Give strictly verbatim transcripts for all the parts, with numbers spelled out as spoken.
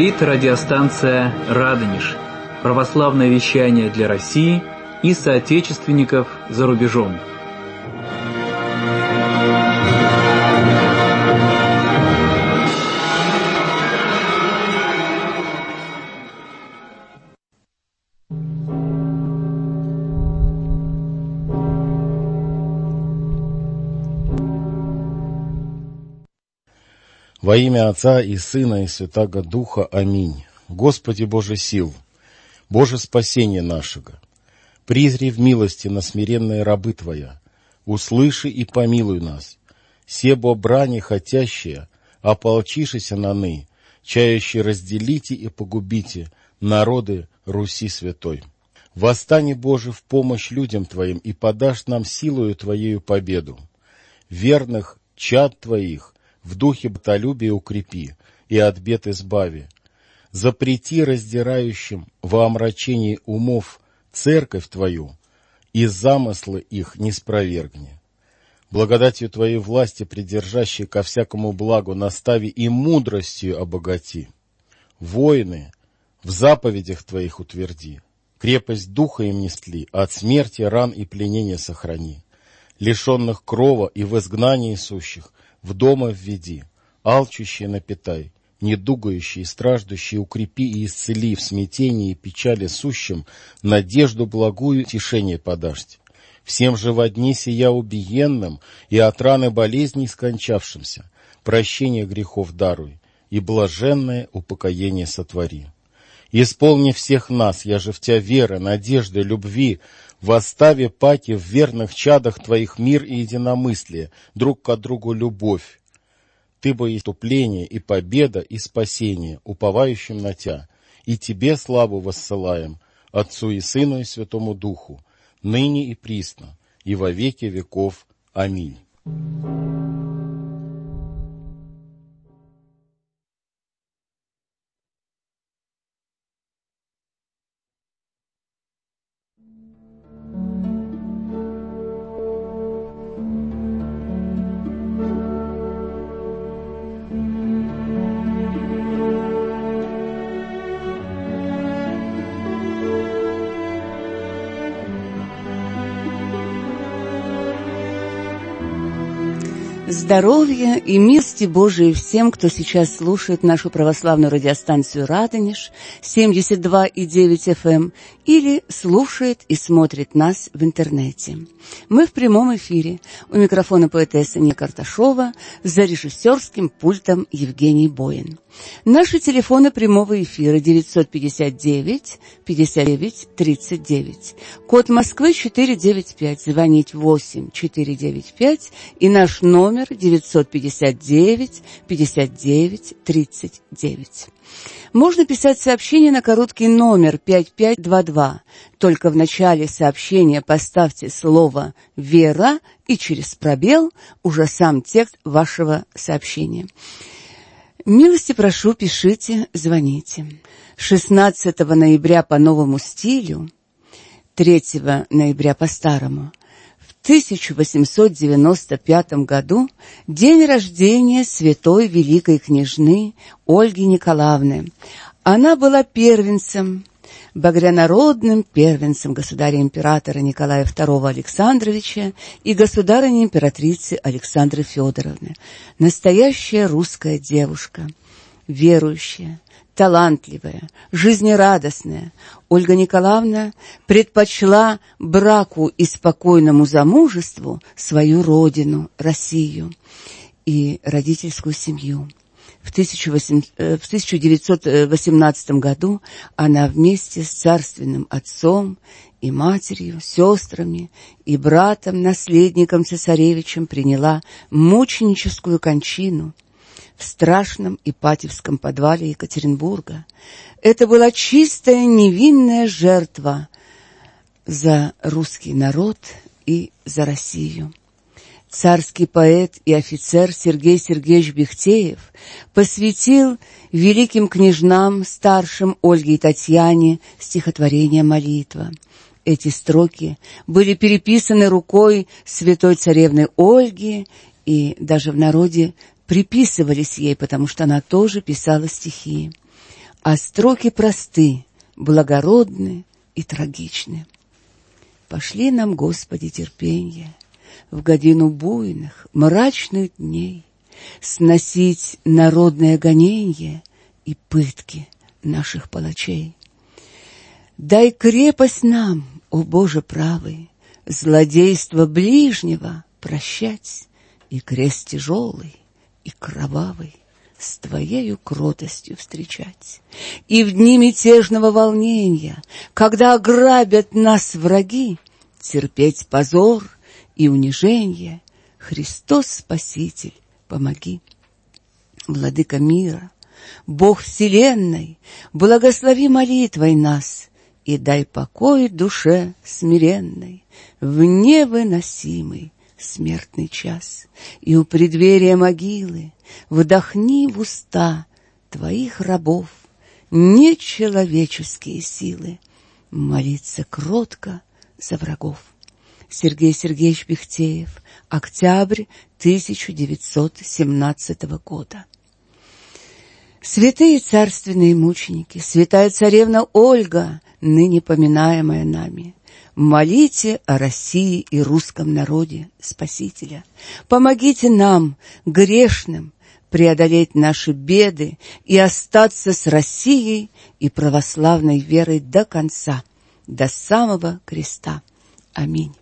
Говорит радиостанция «Радонеж». Православное вещание для России и соотечественников за рубежом. Во имя Отца и Сына и Святаго Духа. Аминь. Господи Боже сил, Боже спасение нашего, призри в милости на смиренные рабы Твоя, услыши и помилуй нас, себо брани хотящие, ополчишися наны, чающие разделите и погубите народы Руси святой. Восстань, Боже, в помощь людям Твоим и подашь нам силою Твоею победу. Верных чад Твоих в духе братолюбия укрепи и от бед избави. Запрети раздирающим во омрачении умов церковь Твою, и замыслы их не спровергни. Благодатью Твоей власти, придержащей ко всякому благу, настави и мудростью обогати. Воины в заповедях Твоих утверди, крепость духа им несли, от смерти, ран и пленения сохрани. Лишенных крова и в изгнании сущих в дома введи, алчущие напитай, недугающие и страждущие укрепи и исцели, в смятении и печали сущим надежду благую тешение подашьте. Всем же во дни сия убиенным и от раны болезней скончавшимся прощение грехов даруй и блаженное упокоение сотвори. Исполни всех нас, я же в Тя веры, надежды, любви, восстави паки в верных чадах Твоих мир и единомыслие, друг к другу любовь. Ты бо есть вступление и победа и спасение, уповающим на Тя, и Тебе славу воссылаем, Отцу и Сыну и Святому Духу, ныне и присно, и во веки веков. Аминь. Здоровья и милости Божией всем, кто сейчас слушает нашу православную радиостанцию «Радонеж» семьдесят два и девять эф эм или слушает и смотрит нас в интернете. Мы в прямом эфире. У микрофона поэтесса Нина Карташова, за режиссерским пультом Евгений Боин. Наши телефоны прямого эфира девятьсот пятьдесят девять пятьдесят девять тридцать девять. Код Москвы четыреста девяносто пять. Звонить восемь четыреста девяносто пять и наш номер девятьсот пятьдесят девять пятьдесят девять тридцать девять. Можно писать сообщение на короткий номер пять пять два два. Только в начале сообщения поставьте слово «Вера» и через пробел уже сам текст вашего сообщения. Милости прошу, пишите, звоните. шестнадцатого ноября по новому стилю, третьего ноября по старому, в тысяча восемьсот девяносто пятом году день рождения святой великой княжны Ольги Николаевны. Она была первенцем, багрянародным первенцем государя-императора Николая второго Александровича и государыни-императрицы Александры Федоровны. Настоящая русская девушка, верующая, талантливая, жизнерадостная. Ольга Николаевна предпочла браку и спокойному замужеству свою родину, Россию, и родительскую семью. В тысяча девятьсот восемнадцатом году она вместе с царственным отцом и матерью, сестрами и братом, наследником цесаревичем, приняла мученическую кончину в страшном Ипатьевском подвале Екатеринбурга. Это была чистая невинная жертва за русский народ и за Россию. Царский поэт и офицер Сергей Сергеевич Бехтеев посвятил великим княжнам, старшим Ольге и Татьяне, стихотворение «Молитва». Эти строки были переписаны рукой святой царевны Ольги и даже в народе приписывались ей, потому что она тоже писала стихи. а строки просты, благородны и трагичны. Пошли нам, Господи, терпенье в годину буйных, мрачных дней, сносить народное гоненье и пытки наших палачей. Дай крепость нам, о Боже правый, злодейство ближнего прощать, и крест тяжелый и кровавый с Твоею кротостью встречать. И в дни мятежного волнения, когда ограбят нас враги, терпеть позор и унижение, Христос Спаситель, помоги. Владыка мира, Бог вселенной, благослови молитвой нас и дай покой душе смиренной в невыносимый смертный час. И у преддверия могилы вдохни в уста Твоих рабов нечеловеческие силы молиться кротко за врагов. Сергей Сергеевич Бехтеев. Октябрь тысяча девятьсот семнадцатого года. Святые царственные мученики, святая царевна Ольга, ныне поминаемая нами, молите о России и русском народе Спасителя. Помогите нам, грешным, преодолеть наши беды и остаться с Россией и православной верой до конца, до самого креста. Аминь.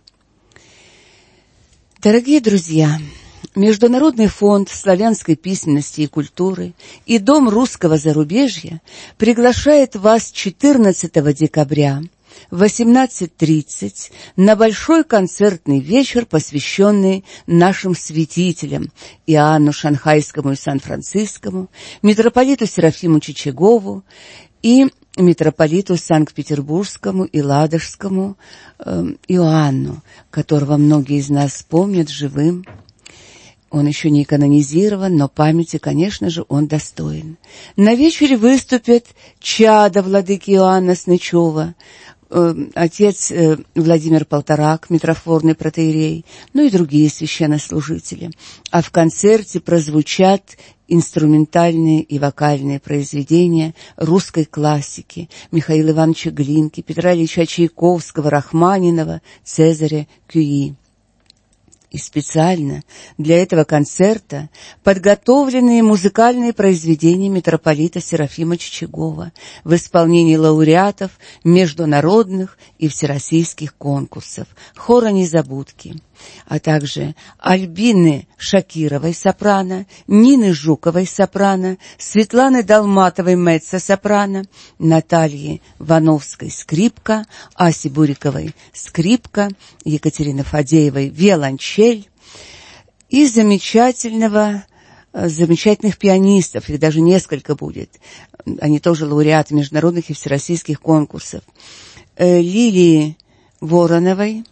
Дорогие друзья, Международный фонд славянской письменности и культуры и Дом русского зарубежья приглашает вас четырнадцатого декабря в восемнадцать тридцать на большой концертный вечер, посвященный нашим святителям Иоанну Шанхайскому и Сан-Францискому, митрополиту Серафиму Чичагову и митрополиту Санкт-Петербургскому и Ладожскому э, Иоанну, которого многие из нас помнят живым. Он еще не канонизирован, но памяти, конечно же, он достоин. На вечере выступят чадо владыки Иоанна Снычева, э, отец э, Владимир Полторак, митрофорный протоиерей, ну и другие священнослужители. А в концерте прозвучат инструментальные и вокальные произведения русской классики Михаила Ивановича Глинки, Петра Ильича Чайковского, Рахманинова, Цезаря Кюи. И специально для этого концерта подготовленные музыкальные произведения митрополита Серафима Чичагова в исполнении лауреатов международных и всероссийских конкурсов, хора «Незабудки», а также Альбины Шакировой сопрано, Нины Жуковой сопрано, Светланы Долматовой меццо-сопрано, Натальи Вановской скрипка, Аси Буриковой скрипка, Екатерины Фадеевой виолончель и замечательного замечательных пианистов, их даже несколько будет, они тоже лауреаты международных и всероссийских конкурсов, Лилии Вороновой,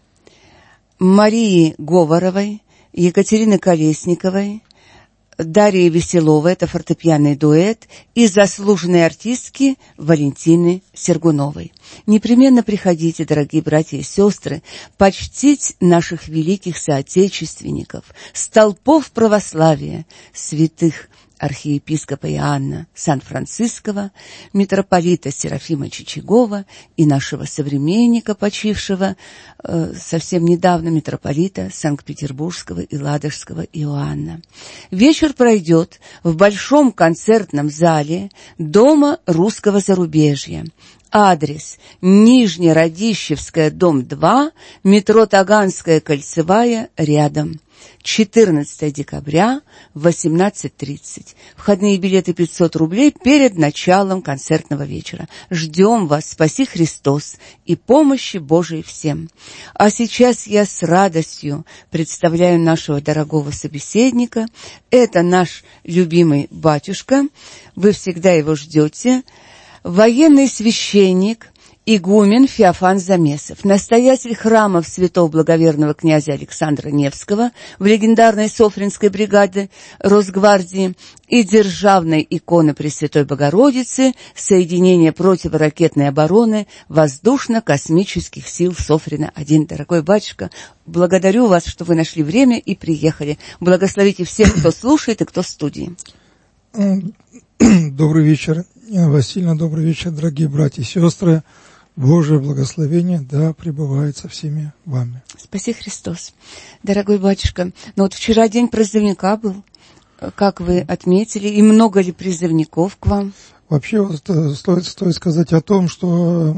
Марии Говоровой, Екатерины Колесниковой, Дарьи Веселовой, это фортепианный дуэт, и заслуженной артистки Валентины Сергуновой. Непременно приходите, дорогие братья и сестры, почтить наших великих соотечественников, столпов православия, святых архиепископа Иоанна Сан-Франциского, митрополита Серафима Чичагова и нашего современника, почившего э, совсем недавно, митрополита Санкт-Петербургского и Ладожского Иоанна. Вечер пройдет в большом концертном зале Дома русского зарубежья. Адрес: Нижнерадищевская, дом два, метро Таганская, Кольцевая, рядом. четырнадцатого декабря в восемнадцать тридцать. Входные билеты пятьсот рублей перед началом концертного вечера. Ждем вас, спаси Христос, и помощи Божией всем. А сейчас я с радостью представляю нашего дорогого собеседника. Это наш любимый батюшка, вы всегда его ждете, военный священник, игумен Феофан Замесов, настоятель храмов святого благоверного князя Александра Невского в легендарной Софринской бригаде Росгвардии и державной иконы Пресвятой Богородицы соединения противоракетной обороны воздушно-космических сил Софрина один. Дорогой батюшка, благодарю вас, что вы нашли время и приехали. Благословите всех, кто слушает и кто в студии. Добрый вечер, Нина Васильевна, добрый вечер, дорогие братья и сестры. Божие благословение, да, пребывает со всеми вами. Спаси Христос. Дорогой батюшка, ну вот вчера день призывника был, как вы отметили, и много ли призывников к вам? Вообще, вот, стоит, стоит сказать о том, что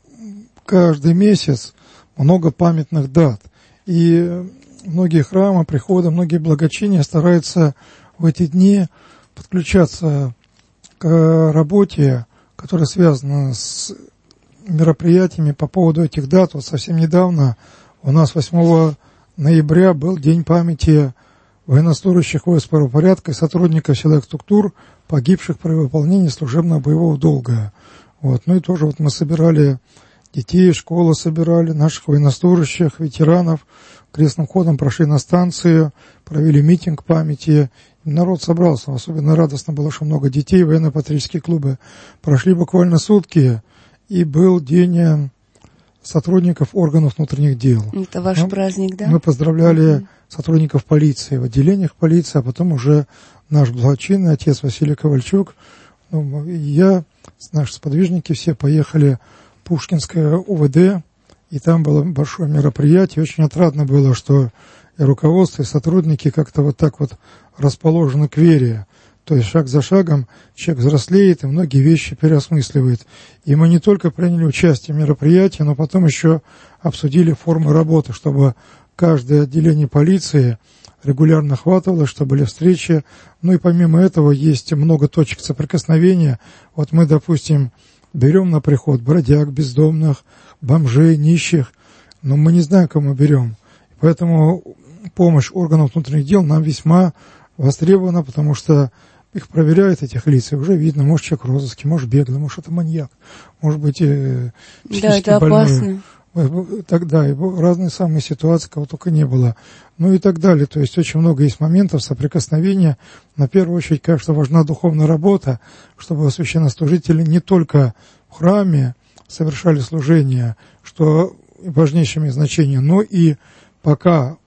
каждый месяц много памятных дат, и многие храмы, приходы, многие благочиния стараются в эти дни подключаться к работе, которая связана с мероприятиями по поводу этих дат. Вот совсем недавно у нас восьмого ноября был День памяти военнослужащих войск правопорядка и сотрудников силовых структур, погибших при выполнении служебного боевого долга. Вот. Ну и тоже вот мы собирали детей, школы собирали, наших военнослужащих, ветеранов, крестным ходом прошли на станцию, провели митинг памяти. Народ собрался, особенно радостно было, что много детей, военно-патриотические клубы. Прошли буквально сутки, и был день сотрудников органов внутренних дел. Это ваш мы, праздник, да? Мы поздравляли mm-hmm. сотрудников полиции в отделениях полиции, а потом уже наш благочинный отец Василий Ковальчук, ну, и я, наши сподвижники все поехали в Пушкинское УВД, и там было большое мероприятие. Очень отрадно было, что и руководство, и сотрудники как-то вот так вот расположены к вере. То есть шаг за шагом человек взрослеет и многие вещи переосмысливает. И мы не только приняли участие в мероприятии, но потом еще обсудили формы работы, чтобы каждое отделение полиции регулярно охватывалось, чтобы были встречи. Ну и помимо этого есть много точек соприкосновения. Вот мы, допустим, берем на приход бродяг, бездомных, бомжей, нищих, но мы не знаем, кого мы берем. Поэтому помощь органов внутренних дел нам весьма востребована, потому что их проверяют, этих лиц, и уже видно, может, человек в розыске, может, беглый, может, это маньяк, может быть, э, психически да, это больной. Опасно. Тогда и разные самые ситуации, кого только не было. Ну и так далее. То есть очень много есть моментов соприкосновения. На первую очередь, конечно, важна духовная работа, чтобы священнослужители не только в храме совершали служение, что важнейшее имеет значение, но и пока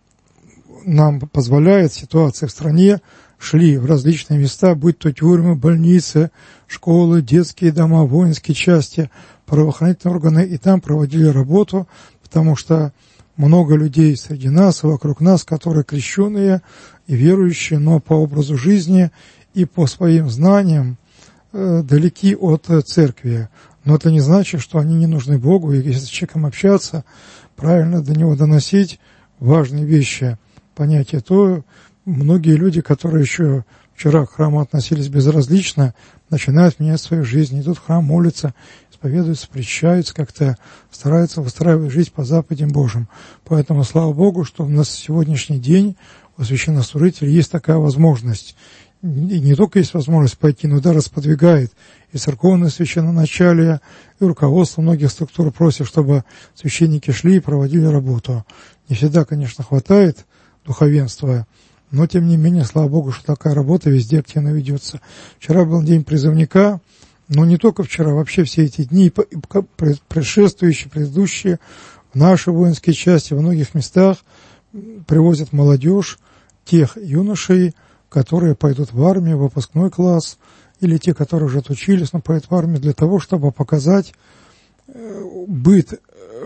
нам позволяет ситуация в стране, шли в различные места, будь то тюрьмы, больницы, школы, детские дома, воинские части, правоохранительные органы, и там проводили работу, потому что много людей среди нас и вокруг нас, которые крещеные и верующие, но по образу жизни и по своим знаниям э, далеки от э, церкви. Но это не значит, что они не нужны Богу, и если с человеком общаться, правильно до него доносить важные вещи, понятия, то многие люди, которые еще вчера к храму относились безразлично, начинают менять свою жизнь, идут в храм, молятся, исповедуются, причащаются, как-то стараются выстраивать жизнь по заповедям Божьим. Поэтому слава Богу, что у нас сегодняшний день у священнослужителей есть такая возможность. И не только есть возможность пойти, но даже сподвигает и церковное священноначалие, и руководство многих структур просит, чтобы священники шли и проводили работу. Не всегда, конечно, хватает духовенства, но, тем не менее, слава Богу, что такая работа везде активно ведется. Вчера был день призывника, но не только вчера, вообще все эти дни, предшествующие, предыдущие, в наши воинские части, во многих местах привозят молодежь, тех юношей, которые пойдут в армию, в выпускной класс, или те, которые уже отучились, но пойдут в армию для того, чтобы показать быт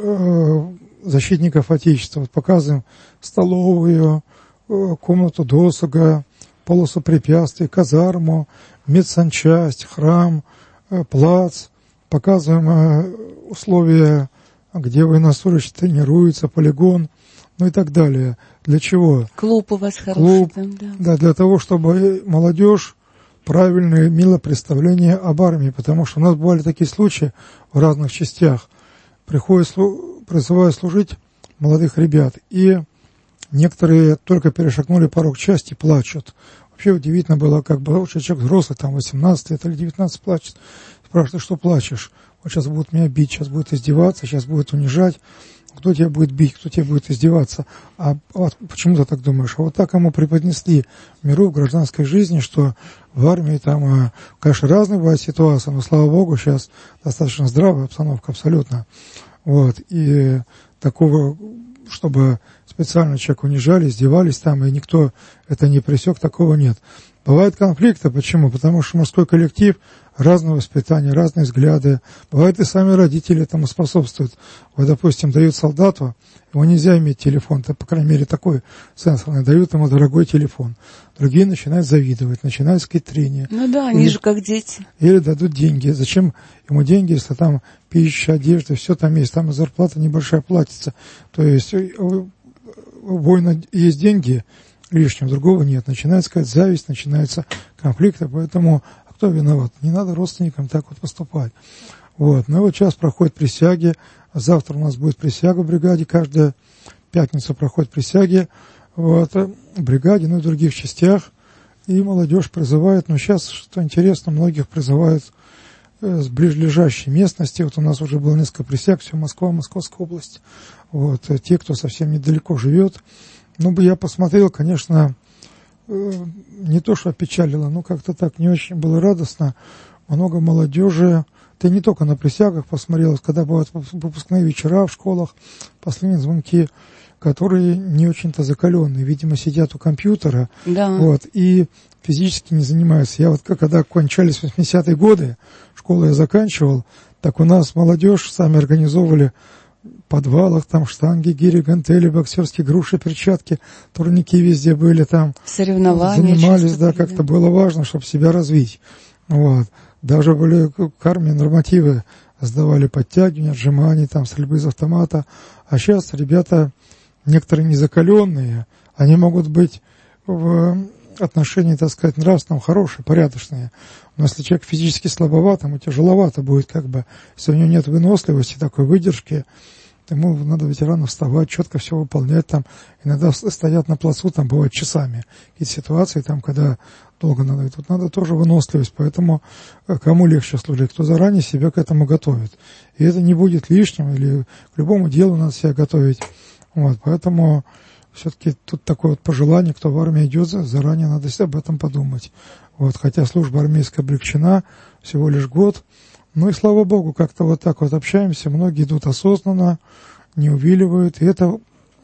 защитников Отечества. Вот показываем столовую, комнату досуга, полосу препятствий, казарму, медсанчасть, храм, плац. Показываем условия, где военнослужащие тренируются, полигон, ну и так далее. Для чего? Клуб у вас хороший. Клуб, там, да. Да, для того, чтобы молодежь правильно имела представление об армии, потому что у нас бывали такие случаи в разных частях. Приходят, призывают служить молодых ребят, и некоторые только перешагнули порог части, плачут. Вообще удивительно было, как бы человек взрослый, там восемнадцать лет или девятнадцать, плачет. Спрашивают, что плачешь? Вот сейчас будут меня бить, сейчас будут издеваться, сейчас будут унижать. Кто тебя будет бить, кто тебя будет издеваться? А вот почему ты так думаешь? А вот так ему преподнесли в миру, в гражданской жизни, что в армии там, конечно, разные бывают ситуации, но, слава Богу, сейчас достаточно здравая обстановка абсолютно. Вот. И такого, чтобы специально человека унижали, издевались там, и никто это не пресек, такого нет. Бывают конфликты. Почему? Потому что мужской коллектив, разное воспитание, разные взгляды. Бывает, и сами родители этому способствуют. Вот, допустим, дают солдату, ему нельзя иметь телефон, то, по крайней мере, такой сенсорный, дают ему дорогой телефон. Другие начинают завидовать, начинают сказать трение. Ну да, они или, же как дети. Или дадут деньги. Зачем ему деньги, если там пища, одежда, все там есть, там и зарплата небольшая платится. То есть у воина есть деньги, лишнего, другого нет. Начинается сказать зависть, начинаются конфликты, поэтому а кто виноват? Не надо родственникам так вот поступать. Вот. Ну и вот сейчас проходят присяги, завтра у нас будет присяга в бригаде, каждую пятницу проходят присяги вот, в бригаде, ну и в других частях, и молодежь призывает, но сейчас, что интересно, многих призывают с ближайшей местности. Вот у нас уже было несколько присяг, все Москва, Московская область. Вот, те, кто совсем недалеко живет. Ну, бы я посмотрел, конечно, не то, что опечалило, но как-то так не очень было радостно. Много молодежи. Ты не только на присягах посмотрел, когда бывают выпускные вечера в школах, последние звонки, которые не очень-то закаленные. Видимо, сидят у компьютера. Да. Вот, и физически не занимаются. Я вот когда кончались восьмидесятые годы, школу я заканчивал, так у нас молодежь сами организовывали в подвалах, там штанги, гири, гантели, боксерские груши, перчатки, турники везде были там. Соревнования. Занимались, да, как-то было важно, чтобы себя развить. Вот. Даже были к армии нормативы, сдавали подтягивания, отжимания, там, стрельбы из автомата. А сейчас ребята, некоторые незакаленные, они могут быть в отношении, так сказать, нравственном хорошие, порядочные. Но если человек физически слабоват, ему тяжеловато будет, как бы, если у него нет выносливости, такой выдержки, ему надо ветерану вставать, четко все выполнять, там, иногда стоят на плацу, там, бывает часами. Какие-то ситуации, там, когда долго надо, тут надо тоже выносливость, поэтому кому легче служить, кто заранее себя к этому готовит. И это не будет лишним, или к любому делу надо себя готовить. Вот, поэтому все-таки тут такое вот пожелание, кто в армию идет, заранее надо об этом подумать. Вот, хотя служба армейская облегчена, всего лишь год. Ну и слава Богу, как-то вот так вот общаемся, многие идут осознанно, не увиливают, и это,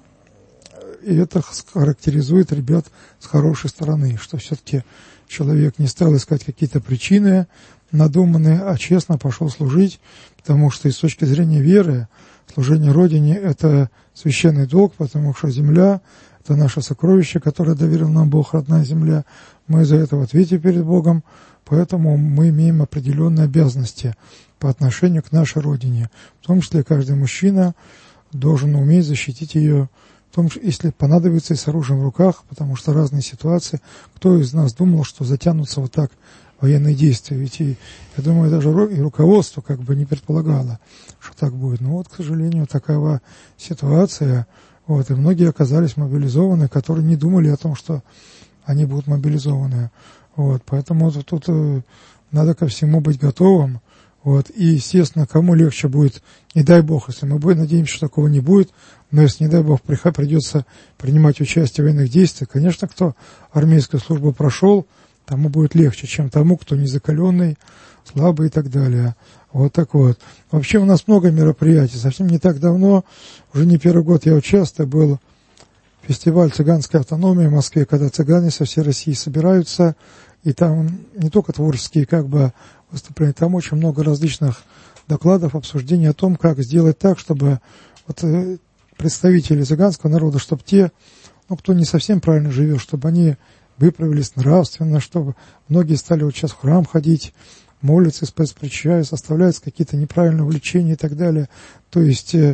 и это характеризует ребят с хорошей стороны, что все-таки человек не стал искать какие-то причины надуманные, а честно пошел служить, потому что и с точки зрения веры, служение Родине – это священный долг, потому что земля – это наше сокровище, которое доверил нам Бог, родная земля. Мы за это в ответе перед Богом, поэтому мы имеем определенные обязанности по отношению к нашей Родине. В том числе каждый мужчина должен уметь защитить ее, в том числе, если понадобится, и с оружием в руках, потому что разные ситуации. Кто из нас думал, что затянутся вот так военные действия? Ведь, и, я думаю, даже и руководство как бы не предполагало, что так будет. Но вот, к сожалению, такая ситуация. Вот, и многие оказались мобилизованы, которые не думали о том, что они будут мобилизованы. Вот, поэтому тут, тут э, надо ко всему быть готовым. Вот, и, естественно, кому легче будет, не дай Бог, если мы будем, надеемся, что такого не будет, но если, не дай Бог, придется принимать участие в военных действиях, конечно, кто армейскую службу прошел, тому будет легче, чем тому, кто незакаленный, слабый и так далее. Вот так вот. Вообще у нас много мероприятий. Совсем не так давно, уже не первый год я участвую, был фестиваль цыганской автономии в Москве, когда цыгане со всей России собираются, и там не только творческие как бы выступления, там очень много различных докладов, обсуждений о том, как сделать так, чтобы вот представители цыганского народа, чтобы те, ну, кто не совсем правильно живет, чтобы они выправились нравственно, чтобы многие стали вот сейчас в храм ходить, молятся, спецпричащаются, оставляются какие-то неправильные увлечения и так далее. То есть э,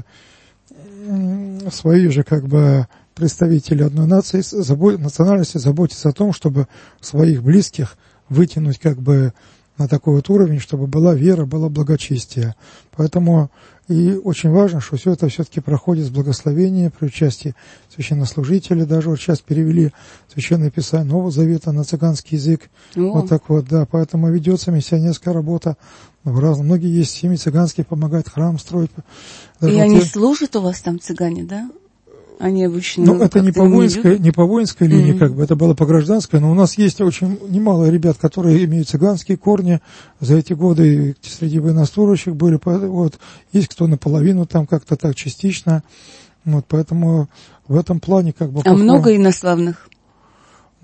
свои же как бы представители одной нации, забо- национальности заботятся о том, чтобы своих близких вытянуть как бы на такой вот уровень, чтобы была вера, было благочестие. Поэтому и очень важно, что все это все-таки проходит с благословения при участии священнослужителей. Даже вот сейчас перевели Священное Писание Нового Завета на цыганский язык. О. Вот так вот, да. Поэтому ведется миссионерская работа в разном. Многие есть семьи цыганские, помогают храм строить. Даже и вот они те... служат у вас там, цыгане, да? Они обычно... Ну, это не по, воинской, не по воинской линии, mm-hmm. как бы, это было по гражданской, но у нас есть очень немало ребят, которые имеют цыганские корни, за эти годы среди военнослужащих были, вот, есть кто наполовину там как-то так частично, вот, поэтому в этом плане как бы... А много инославных?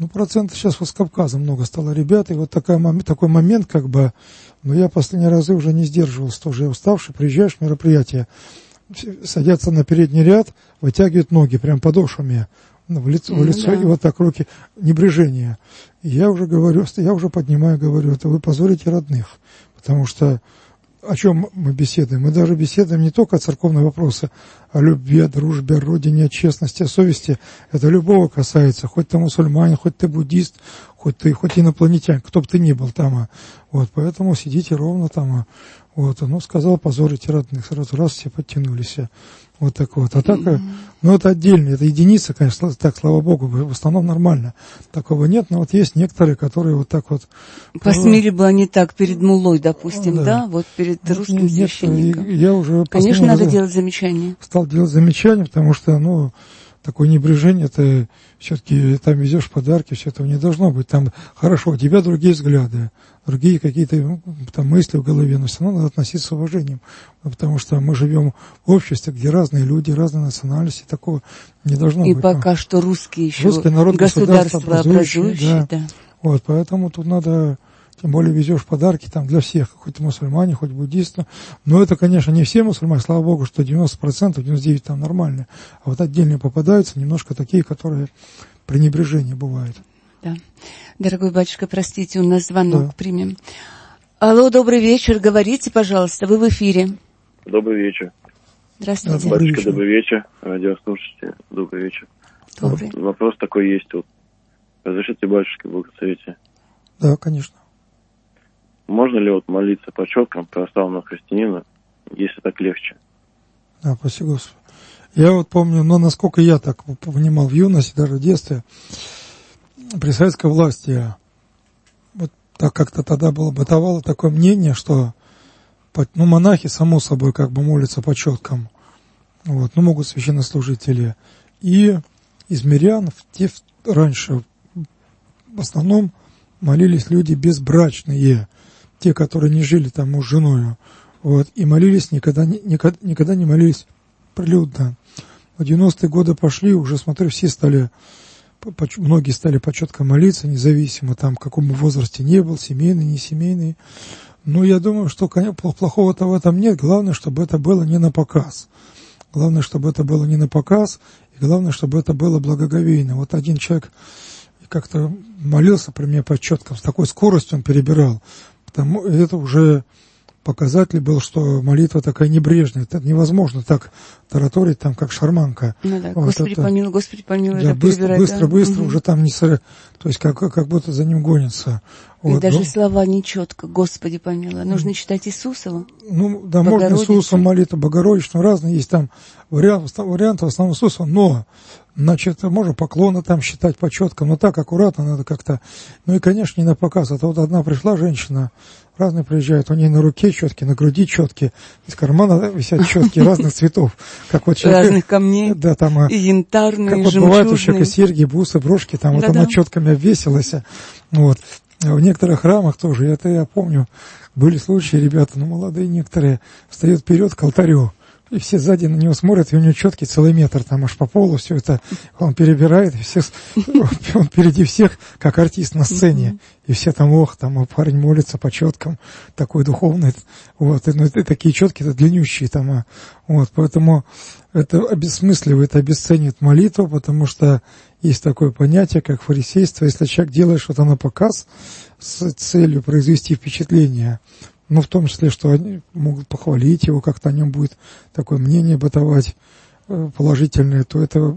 Ну, процентов сейчас вот с Кавказа много стало ребят, и вот такой, такой момент, как бы, но я последние разы уже не сдерживался, тоже я уставший, приезжаешь в мероприятие, садятся на передний ряд, вытягивают ноги прям подошвами в лицо, в лицо, да. И вот так руки, небрежение. И я уже говорю, я уже поднимаю, говорю, это вы позорите родных, потому что о чем мы беседуем? Мы даже беседуем не только о церковных вопросах, о любви, о дружбе, о родине, о честности, о совести. Это любого касается, хоть ты мусульманин, хоть ты буддист, хоть ты, хоть инопланетянин, кто бы ты ни был там. Вот, поэтому сидите ровно там. Вот, ну, сказал, позорите родных, сразу раз все подтянулись. Вот так вот. А так, mm-hmm. ну, это отдельно, это единица, конечно, так, слава Богу, в основном нормально. Такого нет, но вот есть некоторые, которые вот так вот... Посмели бы они так перед мулой, допустим, да, да? Вот перед ну, русским нет, священником. Я уже... Конечно, надо делать замечания. Стал делать замечания, потому что, ну... Такое небрежение, ты все-таки там везешь подарки, все этого не должно быть. Там хорошо, у тебя другие взгляды, другие какие-то ну, там мысли в голове, но все равно надо относиться с уважением, потому что мы живем в обществе, где разные люди, разные национальности, такого не должно и быть. И пока но... что русские еще Русский народ, государство, государство образующее, образующее да. да. Вот, поэтому тут надо... Тем более везешь подарки там для всех, хоть мусульмане, хоть буддисты. Но это, конечно, не все мусульмане, слава Богу, что девяносто процентов, девяносто девять процентов там нормальные. А вот отдельные попадаются немножко такие, которые пренебрежение бывают. Да. Дорогой батюшка, простите, у нас звонок, да. Примем. Алло, добрый вечер, говорите, пожалуйста, вы в эфире. Добрый вечер. Здравствуйте. Да, батюшка, вечер. Добрый вечер. Радиослушатели, добрый вечер. Добрый. Вот вопрос такой есть тут. Разрешите, батюшка, благословите? Да, конечно. Можно ли вот молиться по четкам православного христианина, если так легче? Да, спасибо, Господи. Я вот помню, но насколько я так понимал в юности, даже в детстве, при советской власти, вот так как-то тогда было, бытовало такое мнение, что ну, монахи, само собой, как бы молятся по четкам, вот, ну, могут священнослужители, и из мирян те, раньше в основном молились люди безбрачные, те, которые не жили там муж с женой, вот, и молились, никогда, никогда, никогда не молились прилюдно. В девяностые годы пошли, уже, смотрю, все стали, многие стали по четко молиться, независимо там, в каком возрасте не был, семейный, не семейный. Но я думаю, что плохого-то в этом нет, главное, чтобы это было не на показ. Главное, чтобы это было не на показ, и главное, чтобы это было благоговейно. Вот один человек как-то молился при мне по четкам, с такой скоростью он перебирал. Потому это уже показатель был, что молитва такая небрежная. Это невозможно так тараторить там, как шарманка. Ну да, вот Господи это, помилуй, Господи помилуй. Да, быстро, быстро, да? быстро, угу. уже там не... То есть как, как будто за ним гонится. И вот, даже ну, слова нечетко, Господи помилуй. Нужно читать Иисусова. Ну, да, можно Иисуса молитву, Богородичную, разные есть там варианты, варианты в основном Иисуса, но, значит, можно поклоны там считать по четкам, но так аккуратно надо как-то. Ну и, конечно, не на показ. А то вот одна пришла женщина, разные приезжают, у нее на руке четки, на груди четки, из кармана висят четки разных цветов. Как вот человек, разных камней, да, там, и янтарные, как и вот жемчужные. Бывает у человека серьги, бусы, брошки, там, вот она четками обвесилась. Вот. В некоторых храмах тоже, это я помню, были случаи, ребята, ну, молодые некоторые, встают вперед к алтарю, и все сзади на него смотрят, и у него четкий целый метр, там аж по полу все это, он перебирает, и все, он впереди всех, как артист на сцене, и все там, ох, там парень молится по четкам, такой духовный, вот, и, ну, и такие четкие-то длиннющие там, вот, поэтому это обесмысливает, обесценивает молитву, потому что есть такое понятие, как фарисейство, если человек делает что-то на показ с целью произвести впечатление, ну, в том числе, что они могут похвалить его, как-то о нем будет такое мнение бытовать положительное, то это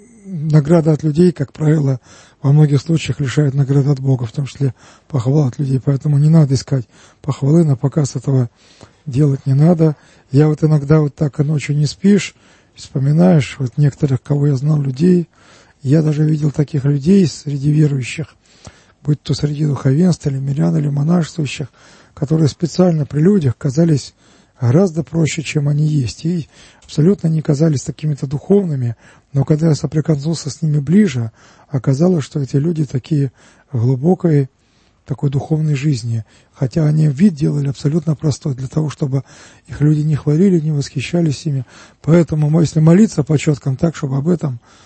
награда от людей, как правило, во многих случаях лишает награды от Бога, в том числе похвала от людей, поэтому не надо искать похвалы, на показ этого делать не надо. Я вот иногда вот так ночью не спишь, вспоминаешь вот некоторых, кого я знал, людей, я даже видел таких людей среди верующих, будь то среди духовенства, или мирян, или монашествующих, которые специально при людях казались гораздо проще, чем они есть, и абсолютно не казались такими-то духовными, но когда я соприкоснулся с ними ближе, оказалось, что эти люди такие глубокой, такой духовной жизни, хотя они вид делали абсолютно простой, для того, чтобы их люди не хвалили, не восхищались ими. Поэтому, если молиться по четкам так, чтобы об этом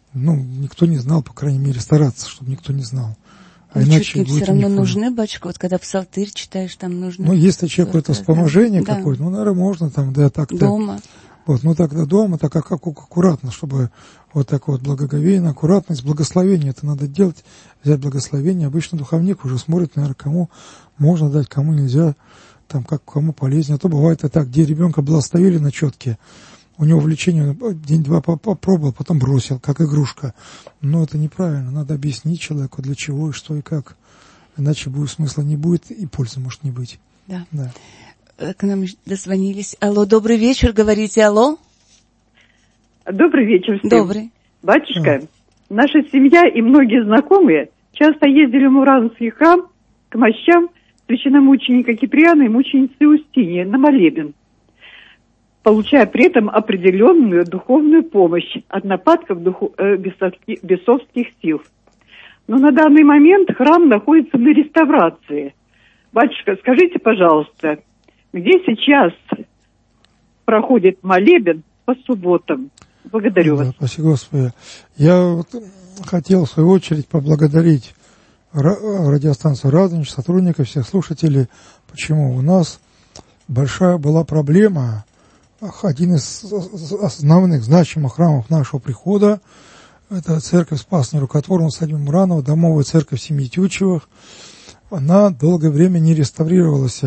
ну, никто не знал, по крайней мере, стараться, чтобы никто не знал. А ну, иначе чутки все равно никто. нужны, батюшка, вот когда псалтырь читаешь, там нужно... Ну, если человек какое-то вспоможение да. какое-то, ну, наверное, можно там, да, так-то. Дома. Вот, ну, тогда дома, так как аккуратно, чтобы вот так вот благоговейно, аккуратно, из благословения это надо делать, взять благословение. Обычно духовник уже смотрит, наверное, кому можно дать, кому нельзя, там, как кому полезнее. А то бывает и так, где ребенка благословили на четке, у него влечение день-два попробовал, потом бросил, как игрушка. Но это неправильно, надо объяснить человеку, для чего и что и как. Иначе будет смысла не будет и пользы может не быть. Да. Да. К нам дозвонились. Алло, добрый вечер, говорите, алло. Добрый вечер всем. Добрый. Батюшка, а. наша семья и многие знакомые часто ездили в Муранский храм к мощам священномученика Киприана и мученицы Устинии на молебен, получая при этом определенную духовную помощь от нападков духу, э, бесовских, бесовских сил. Но на данный момент храм находится на реставрации. Батюшка, скажите, пожалуйста, где сейчас проходит молебен по субботам? Благодарю да, вас. Спасибо, Господи. Я вот хотел, в свою очередь, поблагодарить радиостанцию «Радонеж», сотрудников, всех слушателей. Почему? У нас большая была проблема. Один из основных значимых храмов нашего прихода – это церковь Спаса Нерукотворного Владимира Муранова, домовая церковь Семьи Тютчевых. Она долгое время не реставрировалась,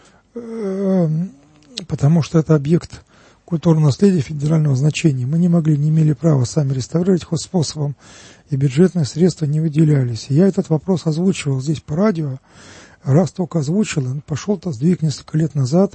потому что это объект культурного наследия федерального значения. Мы не могли, не имели права сами реставрировать хоть способом, и бюджетные средства не выделялись. И я этот вопрос озвучивал здесь по радио. Раз только озвучил, пошел-то сдвиг несколько лет назад,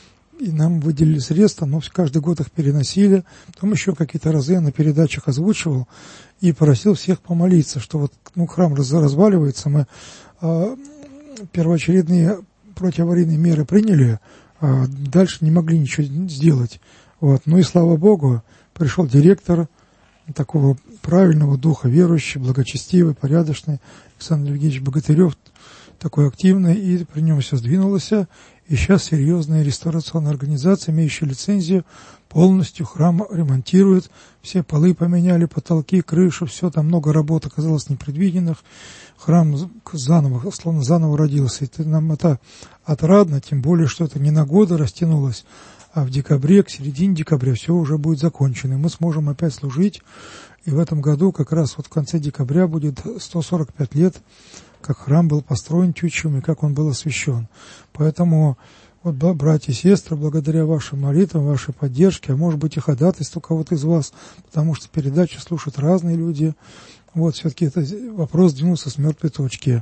и нам выделили средства, но каждый год их переносили. Потом еще какие-то разы я на передачах озвучивал и просил всех помолиться, что вот ну, храм раз, разваливается, мы э, первоочередные противоаварийные меры приняли, а дальше не могли ничего сделать. Вот. Ну и слава Богу, пришел директор такого правильного духа, верующий, благочестивый, порядочный, Александр Евгеньевич Богатырев, такой активный, и при нем все сдвинулось. И сейчас серьезная реставрационная организация, имеющая лицензию, полностью храм ремонтирует. Все полы поменяли, потолки, крышу, все, там много работ оказалось непредвиденных. Храм заново, словно заново родился. И нам это отрадно, тем более, что это не на годы растянулось, а в декабре, к середине декабря все уже будет закончено. И мы сможем опять служить. И в этом году, как раз вот в конце декабря, будет сто сорок пять лет, как храм был построен Тютчевым и как он был освящен. Поэтому, вот, братья и сестры, благодаря вашим молитвам, вашей поддержке, а может быть и ходатайству кого-то из вас, потому что передачу слушают разные люди, вот все-таки этот вопрос двинулся с мертвой точки.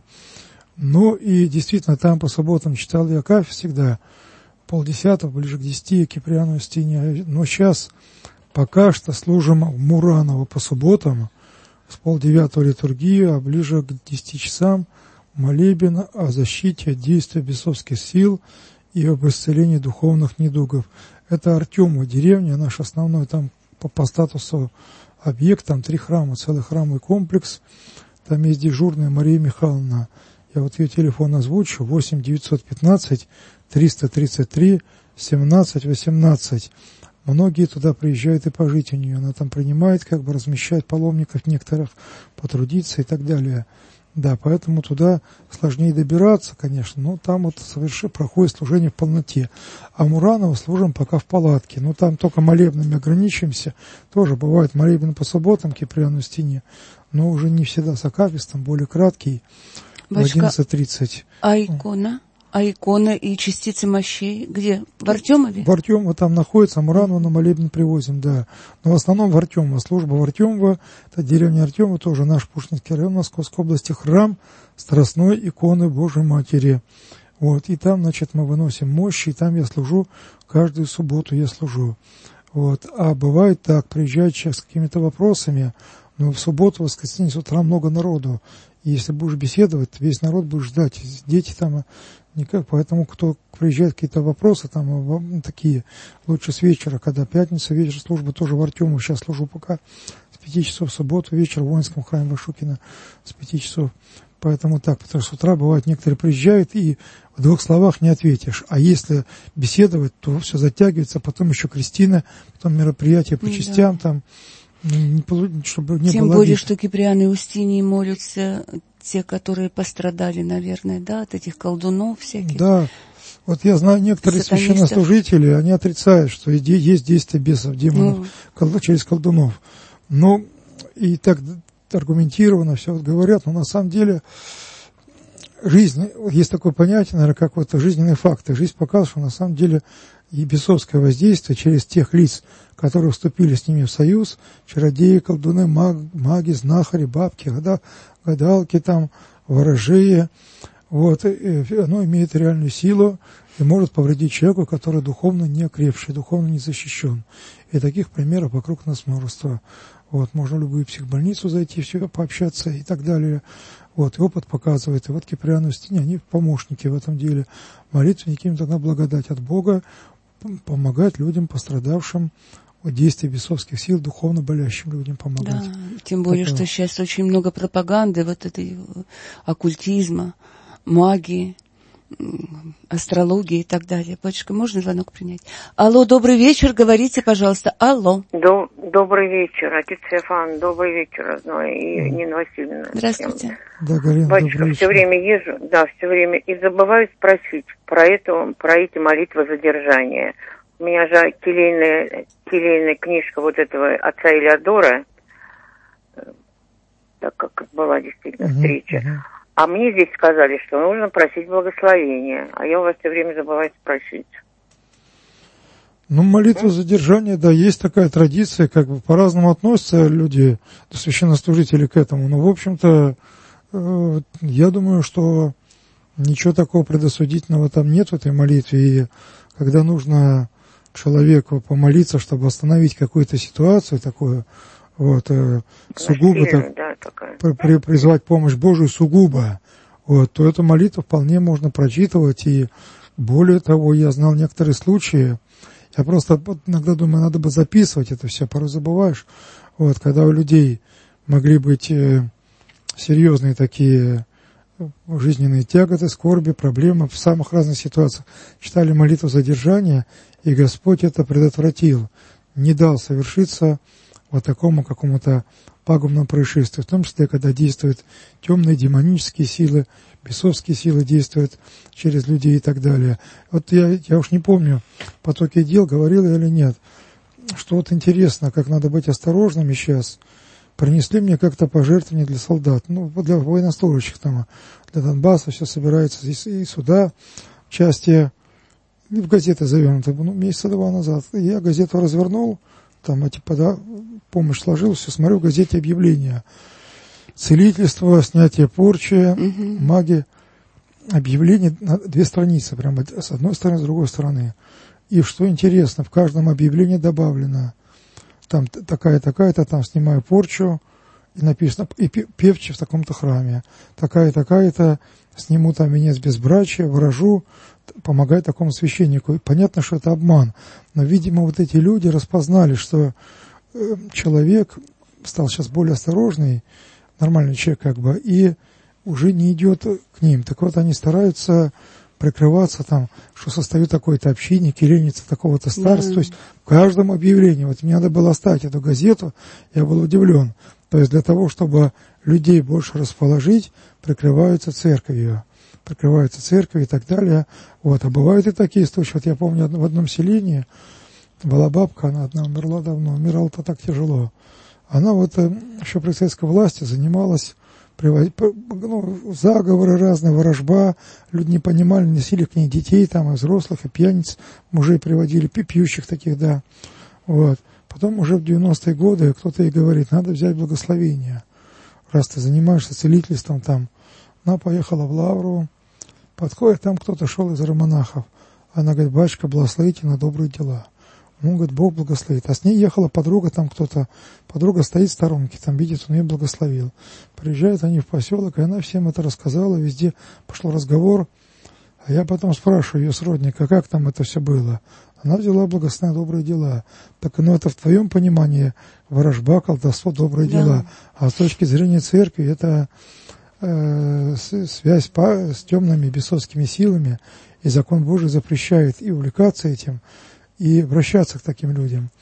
Ну и действительно, там по субботам читал я Акафист всегда, полдесятого, ближе к десяти, Киприану и Устинии. Но сейчас пока что служим в Мураново по субботам, с полдевятого литургию, а ближе к десяти часам молебен о защите от действия бесовских сил и об исцелении духовных недугов. Это Артемова деревня, наш основной там по, по статусу объект, там три храма, целый храмовый комплекс. Там есть дежурная Мария Михайловна. Я вот ее телефон озвучу: восемь девятьсот пятнадцать триста тридцать три семнадцать восемнадцать. Многие туда приезжают и пожить у нее. Она там принимает, как бы размещает паломников некоторых, потрудиться и так далее. Да, поэтому туда сложнее добираться, конечно, но там вот совершенно проходит служение в полноте. А Мураново служим пока в палатке. Но там только молебными ограничиваемся. Тоже бывает молебен по субботам, Киприану и Устинии, но уже не всегда с акафистом, более краткий, в одиннадцать тридцать. А икона? А икона и частицы мощей где? В Артемове? В Артемово там находится, а Мураново на молебен привозим, да. Но в основном в Артемово. Служба в Артемово, это деревня Артемово, тоже наш Пушкинский район Московской области, храм Страстной иконы Божией Матери. Вот, и там, значит, мы выносим мощи, и там я служу, каждую субботу я служу. Вот, а бывает так, приезжают сейчас с какими-то вопросами, но в субботу, в воскресенье с утра много народу. И если будешь беседовать, весь народ будет ждать, дети там никак, поэтому кто приезжает, какие-то вопросы там такие, лучше с вечера, когда пятница, вечер службы тоже в Артемово, сейчас служу пока с пяти часов в субботу, вечер в воинском храме Вашукина с пяти часов, поэтому так, потому что с утра бывает, некоторые приезжают и в двух словах не ответишь, а если беседовать, то все затягивается, потом еще Кристина, потом мероприятия по частям, там не, чтобы не Тем было более, обид. что Киприан и Устиний молятся, те, которые пострадали, наверное, да, от этих колдунов всяких. Да, вот я знаю, некоторые сатанистов. священнослужители, они отрицают, что есть действие бесов, демонов, ну. через колдунов. Но и так аргументированно все вот говорят, но на самом деле жизнь, есть такое понятие, наверное, как вот жизненные факты. Жизнь показывает, что на самом деле и бесовское воздействие через тех лиц, которые вступили с ними в союз, чародеи, колдуны, маг, маги, знахари, бабки, года, гадалки, там, ворожеи, вот, оно имеет реальную силу и может повредить человеку, который духовно не окрепший, духовно не защищен. И таких примеров вокруг нас множество. Вот, можно в любую психбольницу зайти, все, пообщаться и так далее. Вот, и опыт показывает. И вот Киприан и Устинья, они помощники в этом деле. Молитвенники, им дана благодать от Бога помогать людям, пострадавшим от действия бесовских сил, духовно болящим людям помогать. Да, тем более, Это... что сейчас очень много пропаганды, вот этой оккультизма, магии, астрологии и так далее. Батюшка, можно звонок принять? Алло, добрый вечер, говорите, пожалуйста. Алло. До, добрый вечер, отец Феофан, добрый вечер, родной, и Нина Васильевна. Здравствуйте. Да, Галина, батюшка, все время езжу, да, все время, и забываю спросить про это, про эти молитвы задержания. У меня же келейная, келейная книжка вот этого отца Элеодора, так как была действительно встреча. Uh-huh, uh-huh. А мне здесь сказали, что нужно просить благословения, а я у вас все время забываю спросить. Ну, молитва задержания, да, есть такая традиция, как бы по-разному относятся люди, священнослужители к этому, но, в общем-то, э, я думаю, что ничего такого предосудительного там нет в этой молитве, и когда нужно человеку помолиться, чтобы остановить какую-то ситуацию такую, вот, э, сугубо так, да, при, призвать помощь Божию сугубо, вот, то эту молитву вполне можно прочитывать, и более того, я знал некоторые случаи, я просто иногда думаю, надо бы записывать это все, порой забываешь, вот, когда у людей могли быть э, серьезные такие жизненные тяготы, скорби, проблемы в самых разных ситуациях, читали молитву задержания, и Господь это предотвратил, не дал совершиться вот такому какому-то пагубному происшествию, в том числе, когда действуют темные демонические силы, бесовские силы действуют через людей и так далее. Вот я, я уж не помню, в потоке дел говорил я или нет, что вот интересно, как надо быть осторожными сейчас. Принесли мне как-то пожертвования для солдат, ну, для военнослужащих там, для Донбасса все собирается, и, и сюда, в части, и в газеты завернуты, ну, месяца два назад. Я газету развернул, там эти пода... помощь сложил, все, смотрю в газете объявления. Целительство, снятие порчи, угу. маги. Объявление на две страницы, прямо с одной стороны, с другой стороны. И что интересно, в каждом объявлении добавлено, там такая-такая-то, там снимаю порчу, и написано, и певчи в таком-то храме. Такая-такая-то, сниму там венец безбрачия, ворожу, помогай такому священнику. И понятно, что это обман. Но, видимо, вот эти люди распознали, что э, человек стал сейчас более осторожный, нормальный человек как бы, и уже не идет к ним. Так вот, они стараются прикрываться там, что состою такой-то общине, келейница такого-то старца. Да. То есть в каждом объявлении, вот мне надо было оставить эту газету, я был удивлен. То есть для того, чтобы людей больше расположить, прикрываются церковью. Прикрываются церковью и так далее. Вот. А бывают и такие случаи. Вот я помню, в одном селении была бабка, она одна умерла давно, умирала-то так тяжело. Она вот еще при советской власти занималась ну, заговоры разные, ворожба, люди не понимали, носили к ней детей, там, и взрослых, и пьяниц, мужей приводили, пьющих таких, да, вот. Потом уже в девяностые годы кто-то ей говорит, надо взять благословение, раз ты занимаешься целительством там. Она поехала в Лавру, подходит, там кто-то шел из иеромонахов, она говорит, батюшка, благословите на добрые дела. Он говорит, Бог благословит. А с ней ехала подруга, там кто-то, подруга стоит в сторонке, там видит, он ее благословил. Приезжают они в поселок, и она всем это рассказала, везде пошел разговор. А я потом спрашиваю ее сродника, как там это все было. Она взяла благословение добрые дела. Так, ну это в твоем понимании ворожба, колдовство, добрые да. дела. А с точки зрения церкви это э, связь по, с темными бесовскими силами, и закон Божий запрещает и увлекаться этим, и обращаться к таким людям.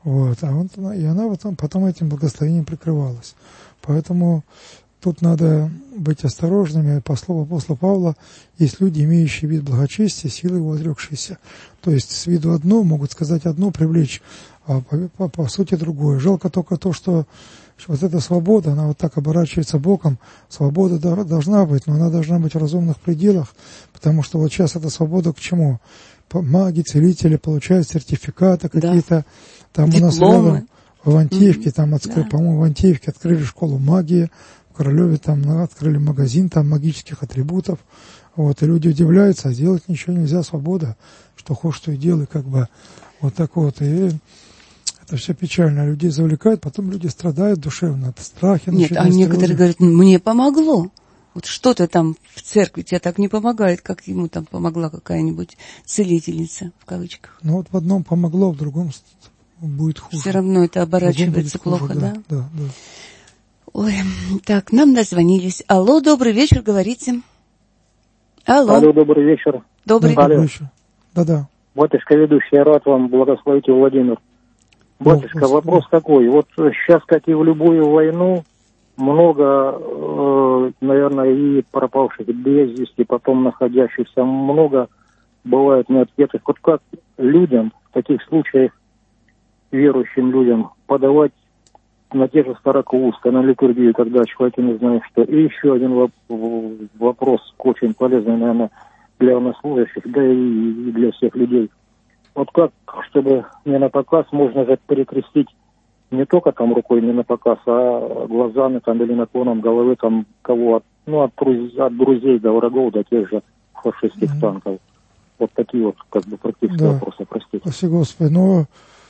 Вот, а вот она, и она вот потом этим благословением прикрывалась. Поэтому тут надо быть осторожными. По слову апостола Павла, есть люди, имеющие вид благочестия, силы его отрекшиеся. То есть с виду одно, могут сказать одно, привлечь, а по, по, по сути другое. Жалко только то, что вот эта свобода, она вот так оборачивается боком. Свобода да, должна быть, но она должна быть в разумных пределах, потому что вот сейчас эта свобода к чему? Маги, целители получают сертификаты какие-то. Да. Там дипломы. У нас рядом в Антеевке, mm-hmm. там открыли, да. по-моему, в Антеевке открыли школу магии, в Королеве там открыли магазин там магических атрибутов. Вот, и люди удивляются, а делать ничего нельзя, свобода, что хочешь, что и делай, как бы, вот так вот. И это все печально, людей завлекают, потом люди страдают душевно, от страхи. Нет, а некоторые говорят, мне помогло. Вот что-то там в церкви тебе так не помогает, как ему там помогла какая-нибудь целительница, в кавычках. Ну вот в одном помогло, в другом будет хуже. Все равно это оборачивается плохо, хуже, да? Да, да, да. Ой, так, нам дозвонились. Алло, добрый вечер, говорите. Алло. Алло, добрый вечер. Добрый, добрый вечер. Да-да. Батюшка ведущий, я рад вам, благословите, Владимир. Батюшка, ну, вопрос такой. Вот сейчас, как и в любую войну, много, э, наверное, и пропавших без вести, потом находящихся, много бывает неответных. Вот как людям, в таких случаях, верующим людям, подавать на те же Старокоустка, на литургию, когда человек не знает что. И еще один вопрос, очень полезный, наверное, для военнослужащих, да и для всех людей. Вот как, чтобы не на показ, можно же перекрестить не только там рукой не на показ, а глазами там или наклоном головы там кого, ну, от, от друзей до врагов, до тех же фашистских mm-hmm. танков. Вот такие вот, как бы, практические да. вопросы, простите. Спасибо, Господи. Но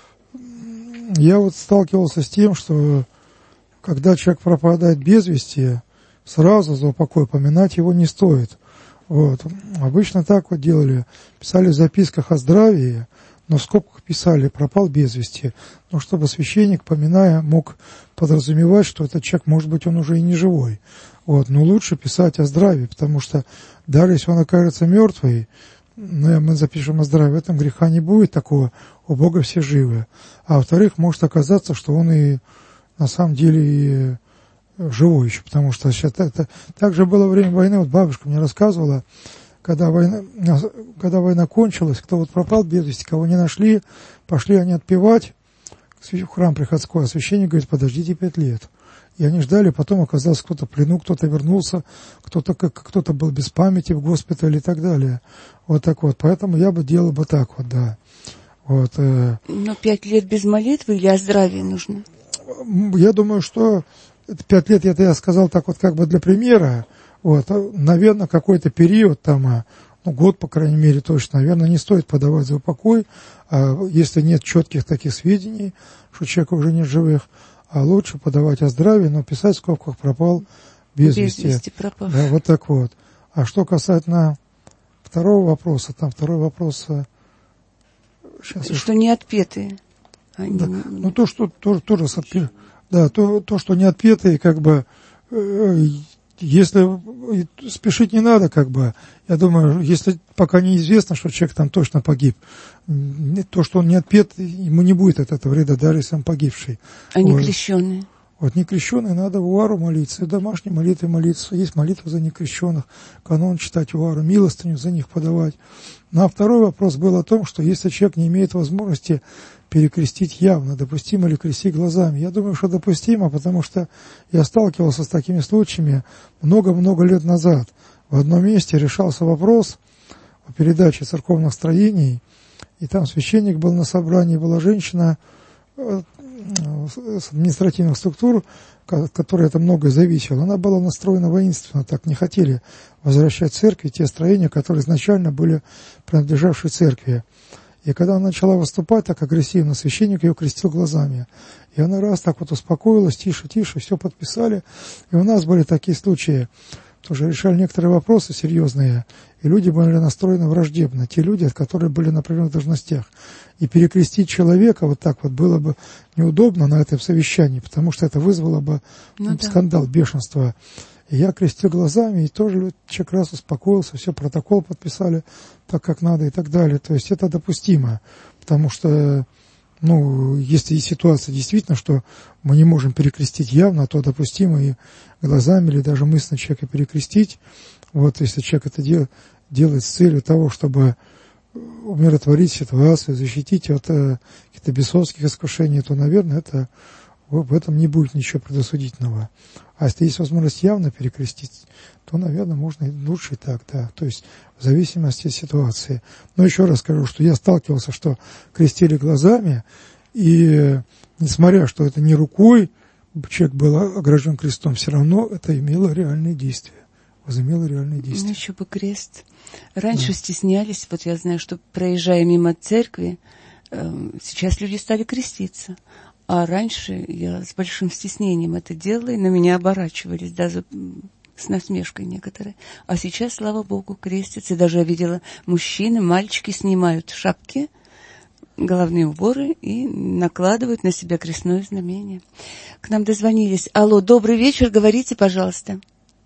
я вот сталкивался с тем, что когда человек пропадает без вести, сразу за упокой поминать его не стоит. Вот. Обычно так вот делали. Писали в записках о здравии, но в скобках писали «пропал без вести». Ну, чтобы священник, поминая, мог подразумевать, что этот человек, может быть, он уже и не живой. Вот. Но лучше писать о здравии, потому что даже если он окажется мертвый, ну, мы запишем о здравии, в этом греха не будет такого, у Бога все живы. А во-вторых, может оказаться, что он и на самом деле и живой еще, потому что сейчас это... Так же было во время войны, вот бабушка мне рассказывала, когда война, когда война кончилась, кто вот пропал без вести, кого не нашли, пошли они отпевать в храм приходской, а священник говорит, подождите пять лет. И они ждали, потом оказалось кто-то в плену, кто-то вернулся, кто-то, как, кто-то был без памяти в госпитале и так далее. Вот так вот. Поэтому я бы делал бы так вот, да. Вот. Но пять лет без молитвы или о здравии нужно? Я думаю, что пять лет, это я сказал так вот как бы для примера. Вот. Наверное, какой-то период, там, ну, год, по крайней мере, точно, наверное, не стоит подавать за упокой, а если нет четких таких сведений, что человека уже нет живых. А лучше подавать о здравии, но писать в скобках пропал без, без вести. вести пропал. Да, вот так вот. А что касательно второго вопроса, там второй вопрос... Сейчас что я... не отпетые. Они... Да. Ну, то, что тоже, тоже с отпе... да, то, то, что не отпетые, как бы, э, если спешить не надо, как бы, я думаю, если пока неизвестно, что человек там точно погиб, то, что он не отпет, ему не будет от этого вреда, даже если он погибший. А не крещенные? Вот некрещенные надо в Уару молиться, домашней молитвой молиться. Есть молитва за некрещенных, канон читать Уару, милостыню за них подавать. Ну, а второй вопрос был о том, что если человек не имеет возможности перекрестить явно, допустимо ли крестить глазами. Я думаю, что допустимо, потому что я сталкивался с такими случаями много-много лет назад. В одном месте решался вопрос о передаче церковных строений, и там священник был на собрании, была женщина с административных структур, от которой это многое зависело. Она была настроена воинственно, так не хотели возвращать церкви те строения, которые изначально были принадлежавшие церкви. И когда она начала выступать так агрессивно, священник ее крестил глазами. И она раз так вот успокоилась, тише, тише, все подписали. И у нас были такие случаи, тоже решали некоторые вопросы серьезные, и люди были настроены враждебно. Те люди, которые были на определенных должностях. И перекрестить человека вот так вот было бы неудобно на этом совещании, потому что это вызвало бы ну, скандал, да. бешенство. И я крестил глазами, и тоже человек раз успокоился, все, протокол подписали так, как надо и так далее. То есть это допустимо, потому что ну, если есть ситуация действительно, что мы не можем перекрестить явно, то допустимо и глазами или даже мысленно человека перекрестить. Вот, если человек это дел, делает с целью того, чтобы умиротворить ситуацию, защитить от э, каких-то бесовских искушений, то, наверное, это, в этом не будет ничего предосудительного. А если есть возможность явно перекрестить, то, наверное, можно лучше и так, да. То есть в зависимости от ситуации. Но еще раз скажу, что я сталкивался, что крестили глазами, и несмотря, что это не рукой, человек был огражден крестом, все равно это имело реальные действия. Возымело реальные действия. Ну, еще бы крест. Раньше да. стеснялись, вот я знаю, что проезжая мимо церкви, э, сейчас люди стали креститься. А раньше я с большим стеснением это делала, и на меня оборачивались, даже с насмешкой некоторые. А сейчас, слава Богу, крестятся. И даже я видела, мужчины, мальчики снимают шапки, головные уборы и накладывают на себя крестное знамение. К нам дозвонились. Алло, добрый вечер, говорите, пожалуйста.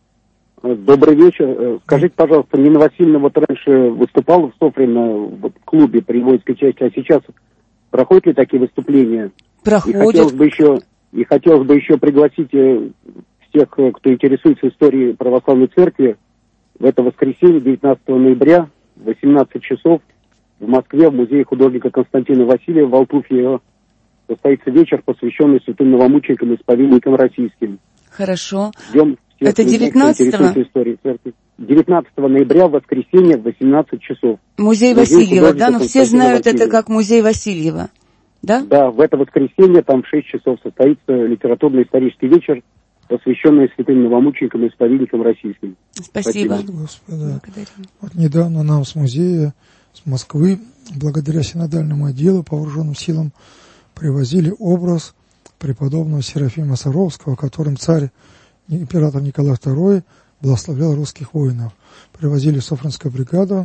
Добрый вечер. Скажите, пожалуйста, Нина Васильевна вот раньше выступала в Софрино вот, в клубе при воинской части, а сейчас проходят ли такие выступления? Проходят. И хотелось бы еще, и хотелось бы еще пригласить всех, кто интересуется историей православной церкви, в это воскресенье, девятнадцатого ноября, в восемнадцать часов, в Москве, в музее художника Константина Васильева в Алтуфьево состоится вечер, посвященный святым новомученикам и исповедникам российским. Хорошо. Ждем всех это девятнадцатого? девятнадцатого ноября, в воскресенье, в восемнадцать часов. Музей, музей Васильева, да? Но все знают Васильева. Это как музей Васильева, да? Да, в это воскресенье, там в шесть часов состоится литературно-исторический вечер, посвященный святым новомученикам и исповедникам российским. Спасибо. Спасибо. Господа. Вот недавно нам с музея, с Москвы, благодаря синодальному отделу по вооруженным силам, привозили образ преподобного Серафима Саровского, которым царь, император Николай второй, благословлял русских воинов. Привозили в Софринскую бригаду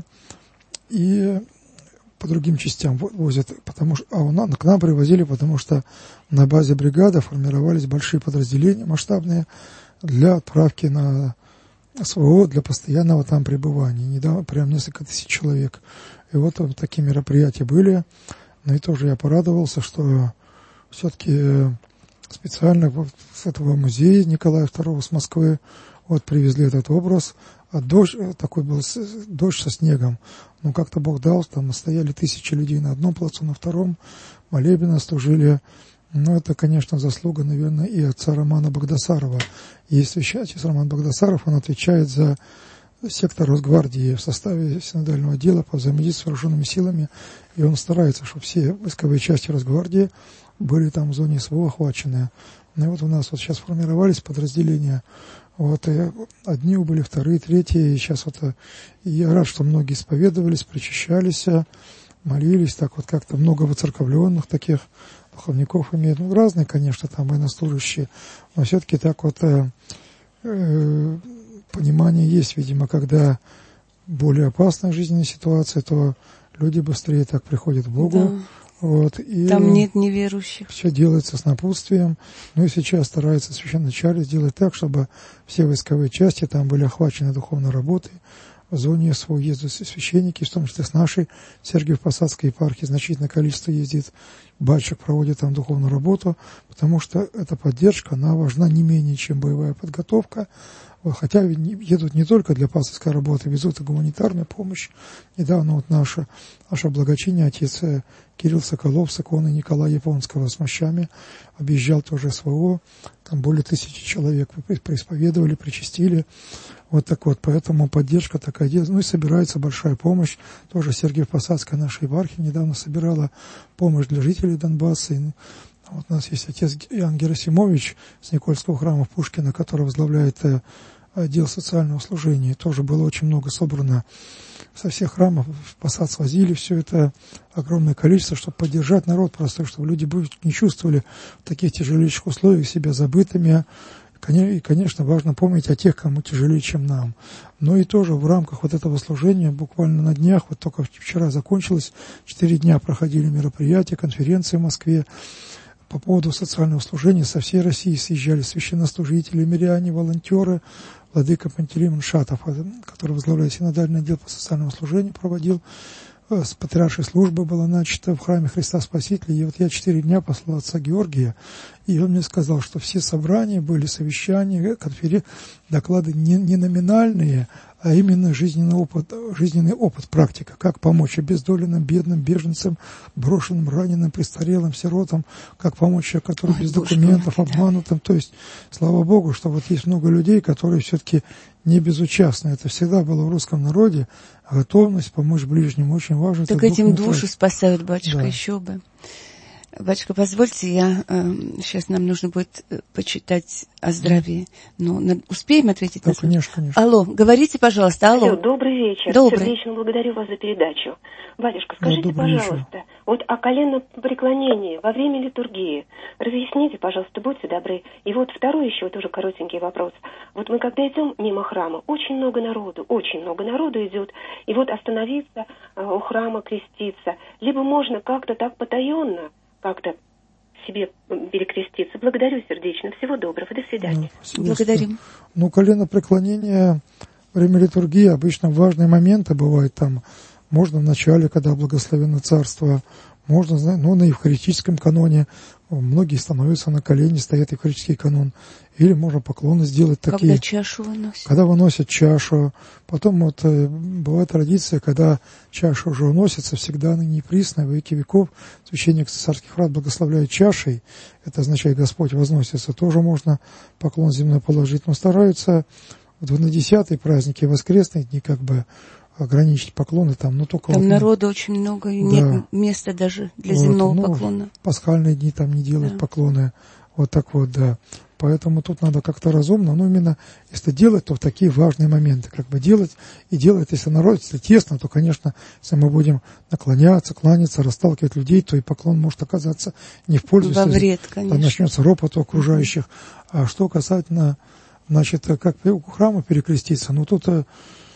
и по другим частям возят, потому что, а у нас, к нам привозили, потому что на базе бригады формировались большие подразделения масштабные для отправки на СВО, для постоянного там пребывания. Недавно прям несколько тысяч человек. И вот там такие мероприятия были. Но и тоже я порадовался, что все-таки специально вот с этого музея Николая второго с Москвы вот привезли этот образ. А дождь, такой был дождь со снегом. Ну, как-то Бог дал, там стояли тысячи людей на одном плацу, на втором. Молебны служили. Ну, это, конечно, заслуга, наверное, и отца Романа Багдасарова. Есть священник Роман Багдасаров, он отвечает за сектор Росгвардии в составе синодального отдела по взаимодействию с вооруженными силами. И он старается, чтобы все войсковые части Росгвардии были там в зоне СВО охвачены. Ну, и вот у нас вот сейчас формировались подразделения. Вот, и одни были, вторые, третьи, и сейчас вот, и я рад, что многие исповедовались, причащались, молились, так вот как-то много воцерковленных таких духовников имеют, ну, разные, конечно, там военнослужащие, но все-таки так вот э, э, понимание есть, видимо, когда более опасная жизненная ситуация, то люди быстрее так приходят к Богу. Да. Вот, и там нет неверующих. Все делается с напутствием. Ну и сейчас старается священноначалие сделать так, чтобы все войсковые части там были охвачены духовной работой. В зоне СВО ездят священники, в том числе с нашей Сергиево-Посадской епархии значительное количество ездит. Батюшек проводит там духовную работу, потому что эта поддержка, она важна не менее, чем боевая подготовка. Хотя едут не только для пасторской работы, везут и гуманитарную помощь. Недавно вот наше, наше благочиние, отец Кирилл Соколов с иконой Николая Японского с мощами объезжал тоже СВО. Там более тысячи человек преисповедовали, причастили. Вот так вот, поэтому поддержка такая есть. Ну и собирается большая помощь. Тоже Сергиево-Посадская наша епархия недавно собирала помощь для жителей Донбасса. Вот у нас есть отец Иоанн Герасимович с Никольского храма Пушкина, который возглавляет отдел социального служения. Тоже было очень много собрано со всех храмов. В Посад свозили все это огромное количество, чтобы поддержать народ просто, чтобы люди не чувствовали в таких тяжелейших условиях себя забытыми. И, конечно, важно помнить о тех, кому тяжелее, чем нам. Но и тоже в рамках вот этого служения, буквально на днях, вот только вчера закончилось, четыре дня проходили мероприятия, конференции в Москве по поводу социального служения. Со всей России съезжали священнослужители, миряне, волонтеры. Владыка Пантелеймон Шатов, который возглавляет синодальный отдел по социальному служению, проводил с патриаршей службы была начата в храме Христа Спасителя. И вот я четыре дня послал отца Георгия, и он мне сказал, что все собрания были, совещания, конференции, доклады не, не номинальные, а именно жизненный опыт, жизненный опыт, практика, как помочь обездоленным, бедным, беженцам, брошенным, раненым, престарелым, сиротам, как помочь человеку, который без документов, обманутым. То есть, слава Богу, что вот есть много людей, которые все-таки не безучастны. Это всегда было в русском народе. Готовность помочь ближнему очень важно. Так этим души спасают, батюшка, да. Еще бы. Батюшка, позвольте, я э, сейчас нам нужно будет э, почитать о здравии. Ну, на, успеем ответить? Да, на конечно, конечно. Алло, говорите, пожалуйста, алло. Алло, добрый вечер. Добрый. Сердечно благодарю вас за передачу. Батюшка, скажите, да, пожалуйста, вечер. вот о коленопреклонении во время литургии. Разъясните, пожалуйста, будьте добры. И вот второй еще тоже коротенький вопрос. Вот мы когда идем мимо храма, очень много народу, очень много народу идет. И вот остановиться э, у храма, креститься. Либо можно как-то так потаенно, как-то себе перекреститься. Благодарю сердечно. Всего доброго. До свидания. Да, благодарим. Ну, коленопреклонение во время литургии обычно важные моменты бывают там. Можно в начале, когда благословенно царство, можно, ну, на евхаристическом каноне. Многие становятся на колени, стоят евхаристический канон. Или можно поклоны сделать такие. Когда чашу выносят. Когда выносят чашу. Потом вот э, бывает традиция, когда чаша уже уносится, всегда ныне и присно, во веки веков. Священник царских врат благословляет чашей. Это означает, Господь возносится. Тоже можно поклон земной положить. Но стараются вот на десятые праздники, воскресные дни, как бы ограничить поклоны там, но только... Там вот, народу очень много, и да. Нет места даже для вот, земного ну, поклона. Пасхальные дни там не делают да. поклоны. Вот так вот, да. Поэтому тут надо как-то разумно, но именно если делать, то в такие важные моменты, как бы делать и делать, если народ, если тесно, то, конечно, если мы будем наклоняться, кланяться, расталкивать людей, то и поклон может оказаться не в пользу, во вред, если конечно. начнется ропот у окружающих. А что касательно, значит, как у храма перекреститься, ну тут э,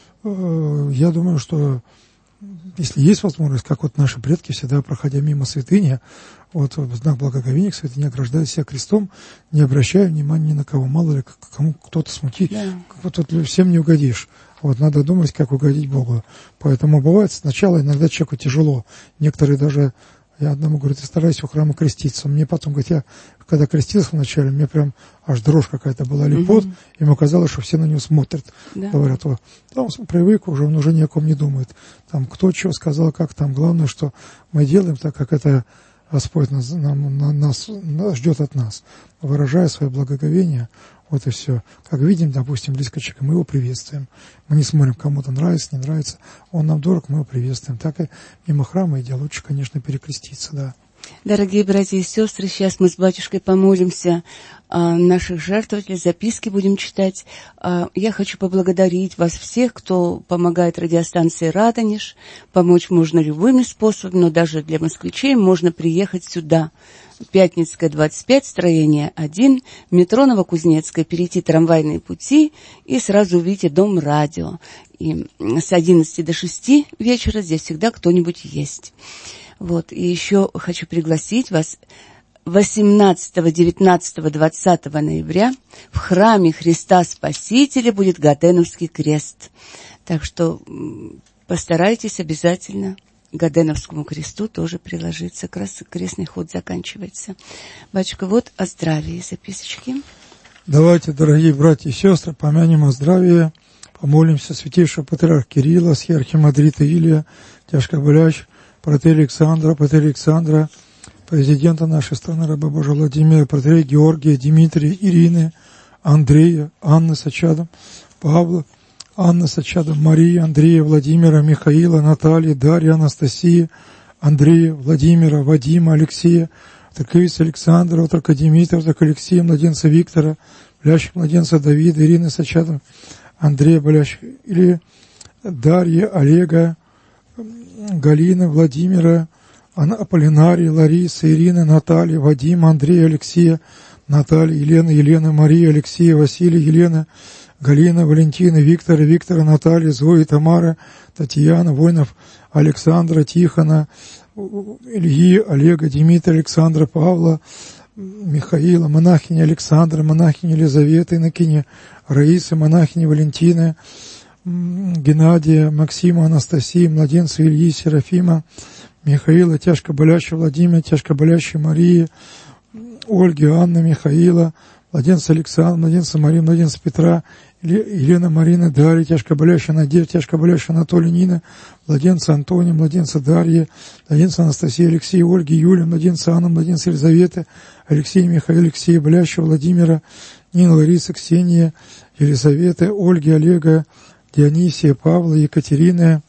я думаю, что если есть возможность, как вот наши предки всегда, проходя мимо святыни, вот в знак благоговения к святыне ограждают себя крестом, не обращая внимания ни на кого. Мало ли, кому кто-то смутит, да. Вот тут всем не угодишь. Вот надо думать, как угодить Богу. Поэтому бывает сначала иногда человеку тяжело. Некоторые даже, я одному говорю, ты старайся у храма креститься. Мне потом, говорит, я когда крестился вначале, мне прям аж дрожь какая-то была, липот, угу. Ему казалось, что все на него смотрят. Да. Говорят, о, там привык, уже он уже ни о ком не думает. Там кто чего сказал, как там. Главное, что мы делаем так, как это Господь нас, нам, на, нас, нас ждет от нас. Выражая свое благоговение, вот и все. Как видим, допустим, близко человека, мы его приветствуем. Мы не смотрим, кому-то нравится, не нравится. Он нам дорог, мы его приветствуем. Так и мимо храма идя лучше, конечно, перекреститься, да. Дорогие братья и сестры, сейчас мы с батюшкой помолимся о наших жертвователей, записки будем читать. Я хочу поблагодарить вас всех, кто помогает радиостанции «Радонеж». Помочь можно любыми способами, но даже для москвичей можно приехать сюда. Пятницкая, двадцать пять, строение один, метро Новокузнецкая, перейти трамвайные пути и сразу увидите дом радио. И с одиннадцати до шести вечера здесь всегда кто-нибудь есть. Вот, и еще хочу пригласить вас восемнадцатого, девятнадцатого, двадцатого ноября в храме Христа Спасителя будет Гаденовский крест. Так что постарайтесь обязательно к Гаденовскому кресту тоже приложиться. Как раз крестный ход заканчивается. Батюшка, вот о здравии записочки. Давайте, дорогие братья и сестры, помянем о здравии, помолимся святейшего патриарха Кирилла, архимандрита Илия, тяжко болящих, протеерея Александра, протеерея Александра, президента нашей страны, раба Божия Владимира, протеерея Георгия, Дмитрия, Ирины, Андрея, Анны с очадом, Павла, Анны с очадом, Марии, Андрея, Владимира, Михаила, Натальи, Дарьи, Анастасии, Андрея, Владимира, Вадима, Алексея, Троковица Александра, Отрока Дмитрия, Отрока Алексея, младенца Виктора, болящих младенца Давида, Ирины с очадом, Андрея, болящих, или Дарьи, Олега, Галины, Владимира, Аполлинарии, Ларисы, Ирины, Натальи, Вадима, Андрея, Алексея, Натальи, Елены, Елены, Марии, Алексея, Василия, Елена, Галина, Валентина, Виктора, Виктора, Наталья, Зои, Тамара, Татьяна, Воинов, Александра, Тихона, Ильи, Олега, Дмитрия, Александра, Павла, Михаила, монахини Александра, монахини Елизаветы, инокини Раисы, монахини Валентины, Геннадия, Максима, Анастасии, младенца Ильи, Серафима, Михаила, тяжко болящего Владимира, тяжко болящей Марии, Ольги, Анны, Михаила, младенца Александра, младенца Марии, младенца Петра, Елена, Марина, Дарья, тяжко болящая Надежда, тяжко болящая Анатолий, Нина, младенца Антония, младенца Дарьи, младенца Анастасии, Алексея, Ольги, Юлия, младенца Анна, младенца Елизаветы, Алексея, Михаила, Алексея, болящего Владимира, Нина, Лариса, Ксения, Елизаветы, Ольги, Олега, Дионисия, Павла, Екатерины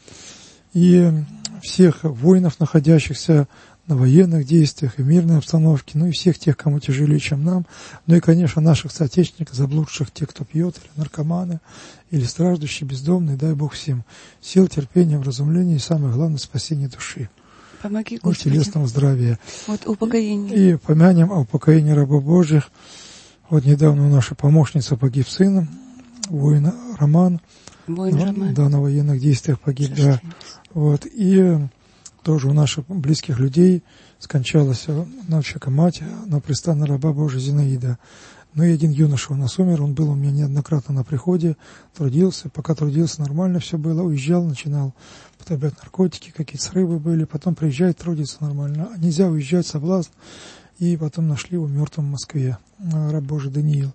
и всех воинов, находящихся на военных действиях и мирной обстановке, ну и всех тех, кому тяжелее, чем нам, ну и, конечно, наших соотечественников, заблудших, тех, кто пьет, или наркоманы, или страждущие, бездомные, дай Бог всем сил, терпения, вразумления и, самое главное, спасения души. Помоги, Господи. И телесного здравия. Вот упокоение. И помянем о упокоении рабов Божьих. Вот недавно у нашей помощницы погиб сын, воин Роман. Воин ну, Роман. Да, на военных действиях погиб, да. Вот, и тоже у наших близких людей скончалась навчака мать, напрестанная раба Божия Зинаида. Ну и один юноша у нас умер, он был у меня неоднократно на приходе, трудился, пока трудился, нормально все было, уезжал, начинал употреблять наркотики, какие-то срывы были, потом приезжает, трудится нормально. Нельзя уезжать, соблазн. И потом нашли его мертвым в Москве, раб Божий Даниил.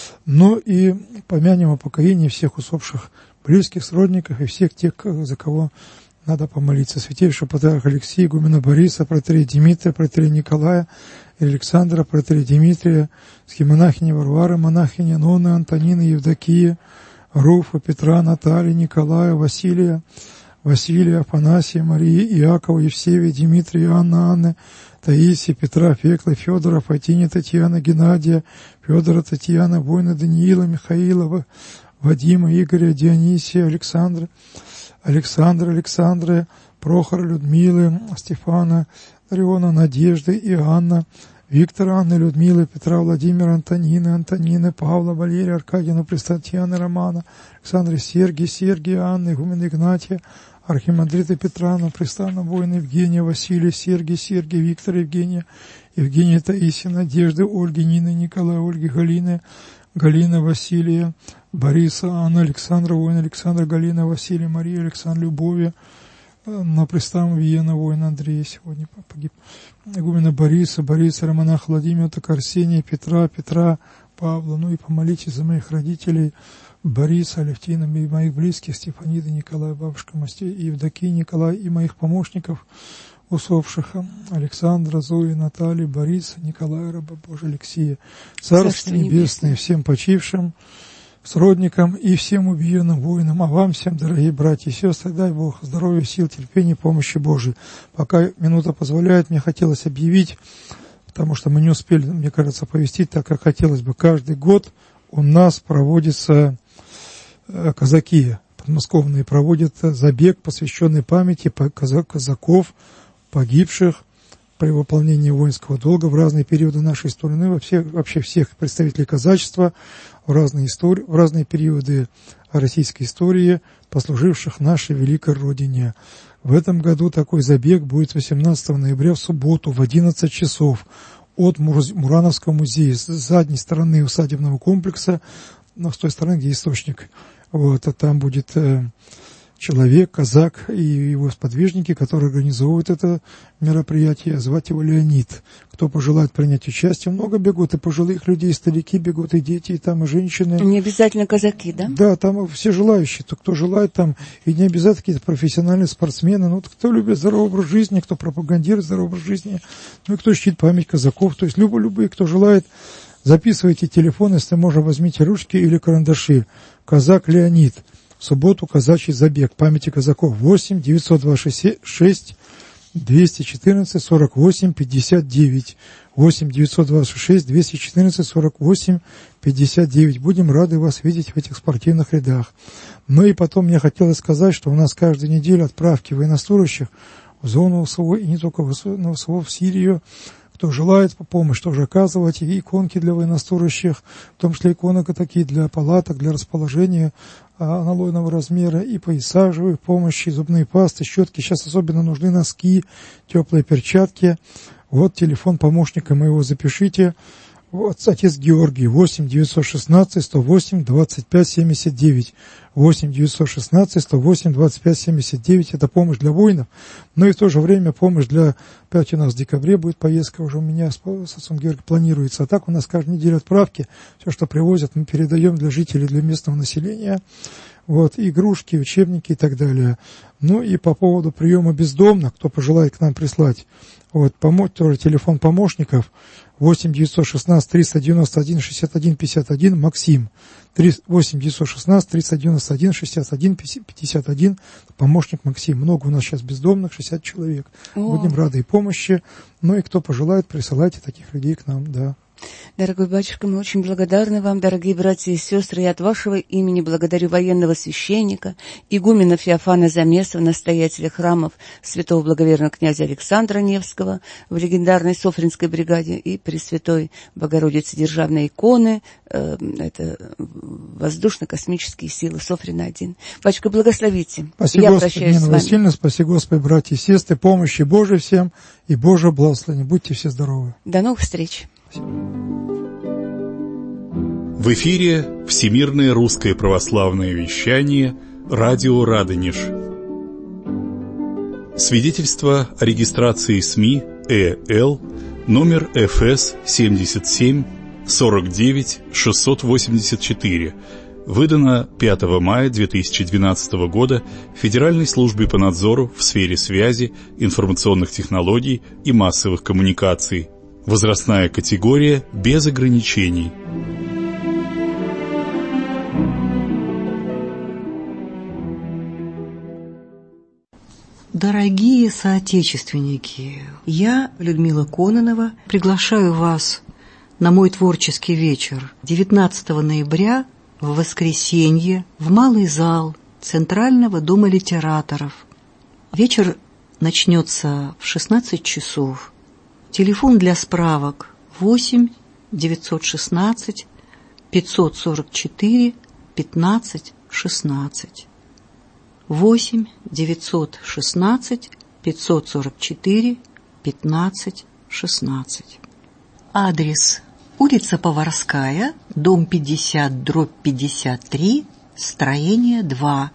Ну и помянем о покоении всех усопших близких, сродников и всех тех, за кого надо помолиться. Святейшего патриарха Алексея, игумена Бориса, протоиерея Дмитрия, протоиерея Николая и Александра, протоиерея Дмитрия, схимонахини Варвары, монахини Нонны, Антонины, Евдокии, Руфа, Петра, Натальи, Николая, Василия, Василия, Афанасия, Марии, Иакова, Евсевия, Дмитрия, Анны, Анны, Таисии, Петра, Феклы, Федора, Фатини, Татьяна, Геннадия, Федора, Татьяна, воина Даниила, Михаила, Вадима, Игоря, Дионисия, Александра, Александра, Александра, Прохора, Людмилы, Стефана, Дариона, Надежды, Иоанна, Виктора, Анны, Людмилы, Петра, Владимира, Антонины, Антонины, Павла, Валерия, Аркадия, Престатьяны, Романа, Александра, Сергия, Сергия, Анны, игумена Игнатия, архимандрита Петра, Напрестанного воина Евгения, Василия, Сергия, Сергия, Виктора, Евгения, Евгения, Таисия, Надежды, Ольги, Нины, Николая, Ольги, Галины, Галина, Василия, Бориса, Анна, Александра, воина Александра, Галина, Василия, Мария, Александр, Любови, Напрестанного Виена, воина Андрея сегодня погиб, игумена Бориса, Бориса, Романаха, Владимира, Арсения, Петра, Петра, Павла, ну и помолитесь за моих родителей, Бориса, Алевтина, и моих близких, Стефанида, Николая, бабушка Мастей, Евдокия, Николая, и моих помощников, усопших, Александра, Зои, Натальи, Бориса, Николая, раба Божия, Алексея, Царство Небесное, всем почившим, сродникам и всем убиенным воинам, а вам всем, дорогие братья и сестры, дай Бог здоровья, сил, терпения, помощи Божией. Пока минута позволяет, мне хотелось объявить, потому что мы не успели, мне кажется, повестить так, как хотелось бы. Каждый год у нас проводится казаки подмосковные проводят забег, посвященный памяти казаков, погибших при выполнении воинского долга в разные периоды нашей истории, ну и вообще, вообще всех представителей казачества в разные, истории, в разные периоды российской истории, послуживших нашей великой Родине. В этом году такой забег будет восемнадцатого ноября в субботу в одиннадцать часов от Мурановского музея с задней стороны усадебного комплекса, но с той стороны, где источник. Вот, а там будет э, человек, казак и его сподвижники, которые организовывают это мероприятие. Звать его Леонид. Кто пожелает принять участие, много бегут, и пожилых людей, и старики бегут, и дети, и там, и женщины. Не обязательно казаки, да? Да, там все желающие, то, кто желает там, и не обязательно какие-то профессиональные спортсмены, ну, кто любит здоровый образ жизни, кто пропагандирует здоровый образ жизни, ну, и кто чтит память казаков, то есть любые, любые, кто желает, записывайте телефон, если можно, возьмите ручки или карандаши. Казак Леонид. В субботу казачий забег памяти казаков. восемь девятьсот двадцать шесть двести четырнадцать сорок восемь пятьдесят девять. восемь девятьсот двадцать шесть двести четырнадцать сорок восемь пятьдесят девять. Будем рады вас видеть в этих спортивных рядах. Ну и потом мне хотелось сказать, что у нас каждую неделю отправки военнослужащих в зону ВСО, и не только в ВСО, но в ВСО, в Сирию. Кто желает помощь тоже оказывать, и иконки для военнослужащих, в том числе иконок такие для палаток, для расположения а, аналойного размера, и пояса живой помощи, зубные пасты, щетки. Сейчас особенно нужны носки, теплые перчатки. Вот телефон помощника моего, запишите. Вот, отец Георгий, восемь девятьсот шестнадцать сто восемь двадцать пять семьдесят девять. восемь девятьсот шестнадцать сто восемь двадцать пять семьдесят девять. Это помощь для воинов, но и в то же время помощь для... Опять у нас в декабре будет поездка уже у меня с, с отцом Георгием планируется. А так у нас каждую неделю отправки. Все, что привозят, мы передаем для жителей, для местного населения. Вот, игрушки, учебники и так далее. Ну и по поводу приема бездомных, кто пожелает к нам прислать, вот, помочь, тоже телефон помощников, восемь девятьсот шестнадцать триста девяносто один шестьдесят один пятьдесят один, Максим, восемь девятьсот шестнадцать триста девяносто один шестьдесят один пятьдесят один, помощник Максим. Много у нас сейчас бездомных, шестьдесят человек. О. Будем рады и помощи. Ну и кто пожелает, присылайте таких людей к нам, да. Дорогой батюшка, мы очень благодарны вам, дорогие братья и сестры, и от вашего имени благодарю военного священника, игумена Феофана Замесова, настоятеля храмов святого благоверного князя Александра Невского в легендарной Софринской бригаде и Пресвятой Богородицы Державной иконы, э, это воздушно-космические силы Софрина один. Батюшка, благословите. Спасибо, Я Господи, прощаюсь Нина Васильевна, спасибо, Господи, братья и сестры, помощи Божией всем и Божьего благословения. Будьте все здоровы. До новых встреч. В эфире Всемирное русское православное вещание «Радио Радонеж». Свидетельство о регистрации СМИ ЭЛ номер эф эс семьдесят семь сорок девять шестьсот восемьдесят четыре, выдано пятого мая две тысячи двенадцатого года Федеральной службе по надзору в сфере связи, информационных технологий и массовых коммуникаций. Возрастная категория без ограничений. Дорогие соотечественники, я, Людмила Кононова, приглашаю вас на мой творческий вечер девятнадцатого ноября в воскресенье в Малый зал Центрального дома литераторов. Вечер начнется в шестнадцать часов. Телефон для справок восемь девятьсот шестнадцать пятьсот сорок четыре пятнадцать шестнадцать. восемь девятьсот шестнадцать пятьсот сорок четыре пятнадцать шестнадцать. Адрес: улица Поварская, дом пятьдесят, дробь пятьдесят три, строение два,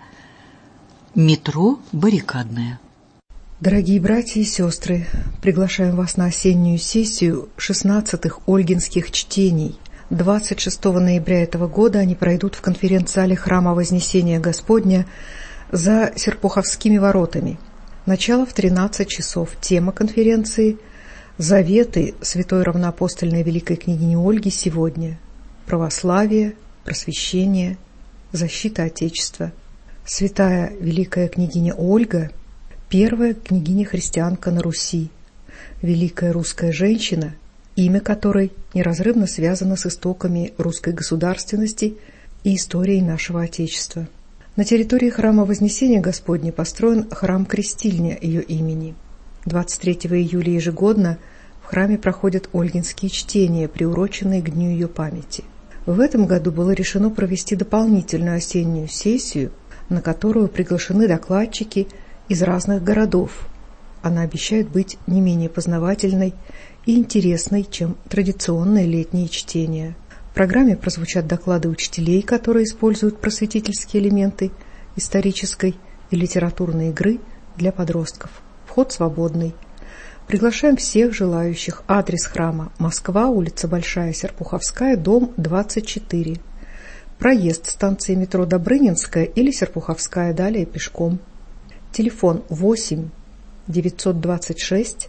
метро Баррикадная. Дорогие братья и сестры, приглашаем вас на осеннюю сессию шестнадцатых Ольгинских чтений. двадцать шестого ноября этого года они пройдут в конференц-зале Храма Вознесения Господня за Серпуховскими воротами. Начало в тринадцать часов. Тема конференции «Заветы святой равноапостольной великой княгини Ольги сегодня. Православие, просвещение, защита Отечества». Святая великая княгиня Ольга – первая княгиня-христианка на Руси, великая русская женщина, имя которой неразрывно связано с истоками русской государственности и историей нашего Отечества. На территории храма Вознесения Господня построен храм-крестильня ее имени. двадцать третьего июля ежегодно в храме проходят Ольгинские чтения, приуроченные к дню ее памяти. В этом году было решено провести дополнительную осеннюю сессию, на которую приглашены докладчики из разных городов. Она обещает быть не менее познавательной и интересной, чем традиционные летние чтения. В программе прозвучат доклады учителей, которые используют просветительские элементы исторической и литературной игры для подростков. Вход свободный. Приглашаем всех желающих. Адрес храма: Москва, улица Большая Серпуховская, дом двадцать четыре. Проезд станции метро Добрынинская или Серпуховская, далее пешком. Телефон восемь девятьсот двадцать шесть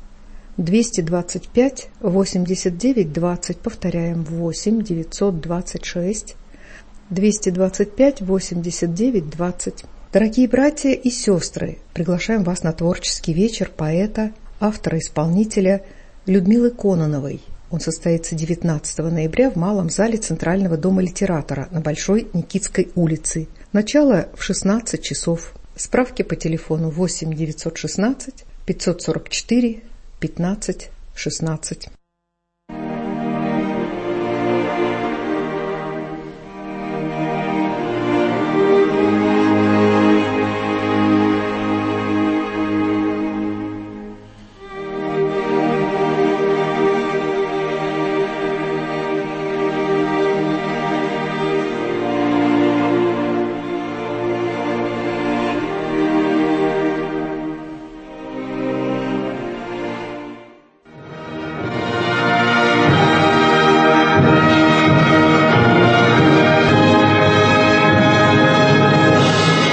двести двадцать пять восемьдесят девять двадцать. Повторяем: восемь девятьсот двадцать шесть двести двадцать пять восемьдесят девять двадцать. Дорогие братья и сестры, приглашаем вас на творческий вечер поэта, автора-исполнителя Людмилы Кононовой. Он состоится девятнадцатого ноября в Малом зале Центрального дома литератора на Большой Никитской улице. Начало в шестнадцать часов. Справки по телефону восемь девятьсот шестнадцать пятьсот сорок четыре пятнадцать шестнадцать.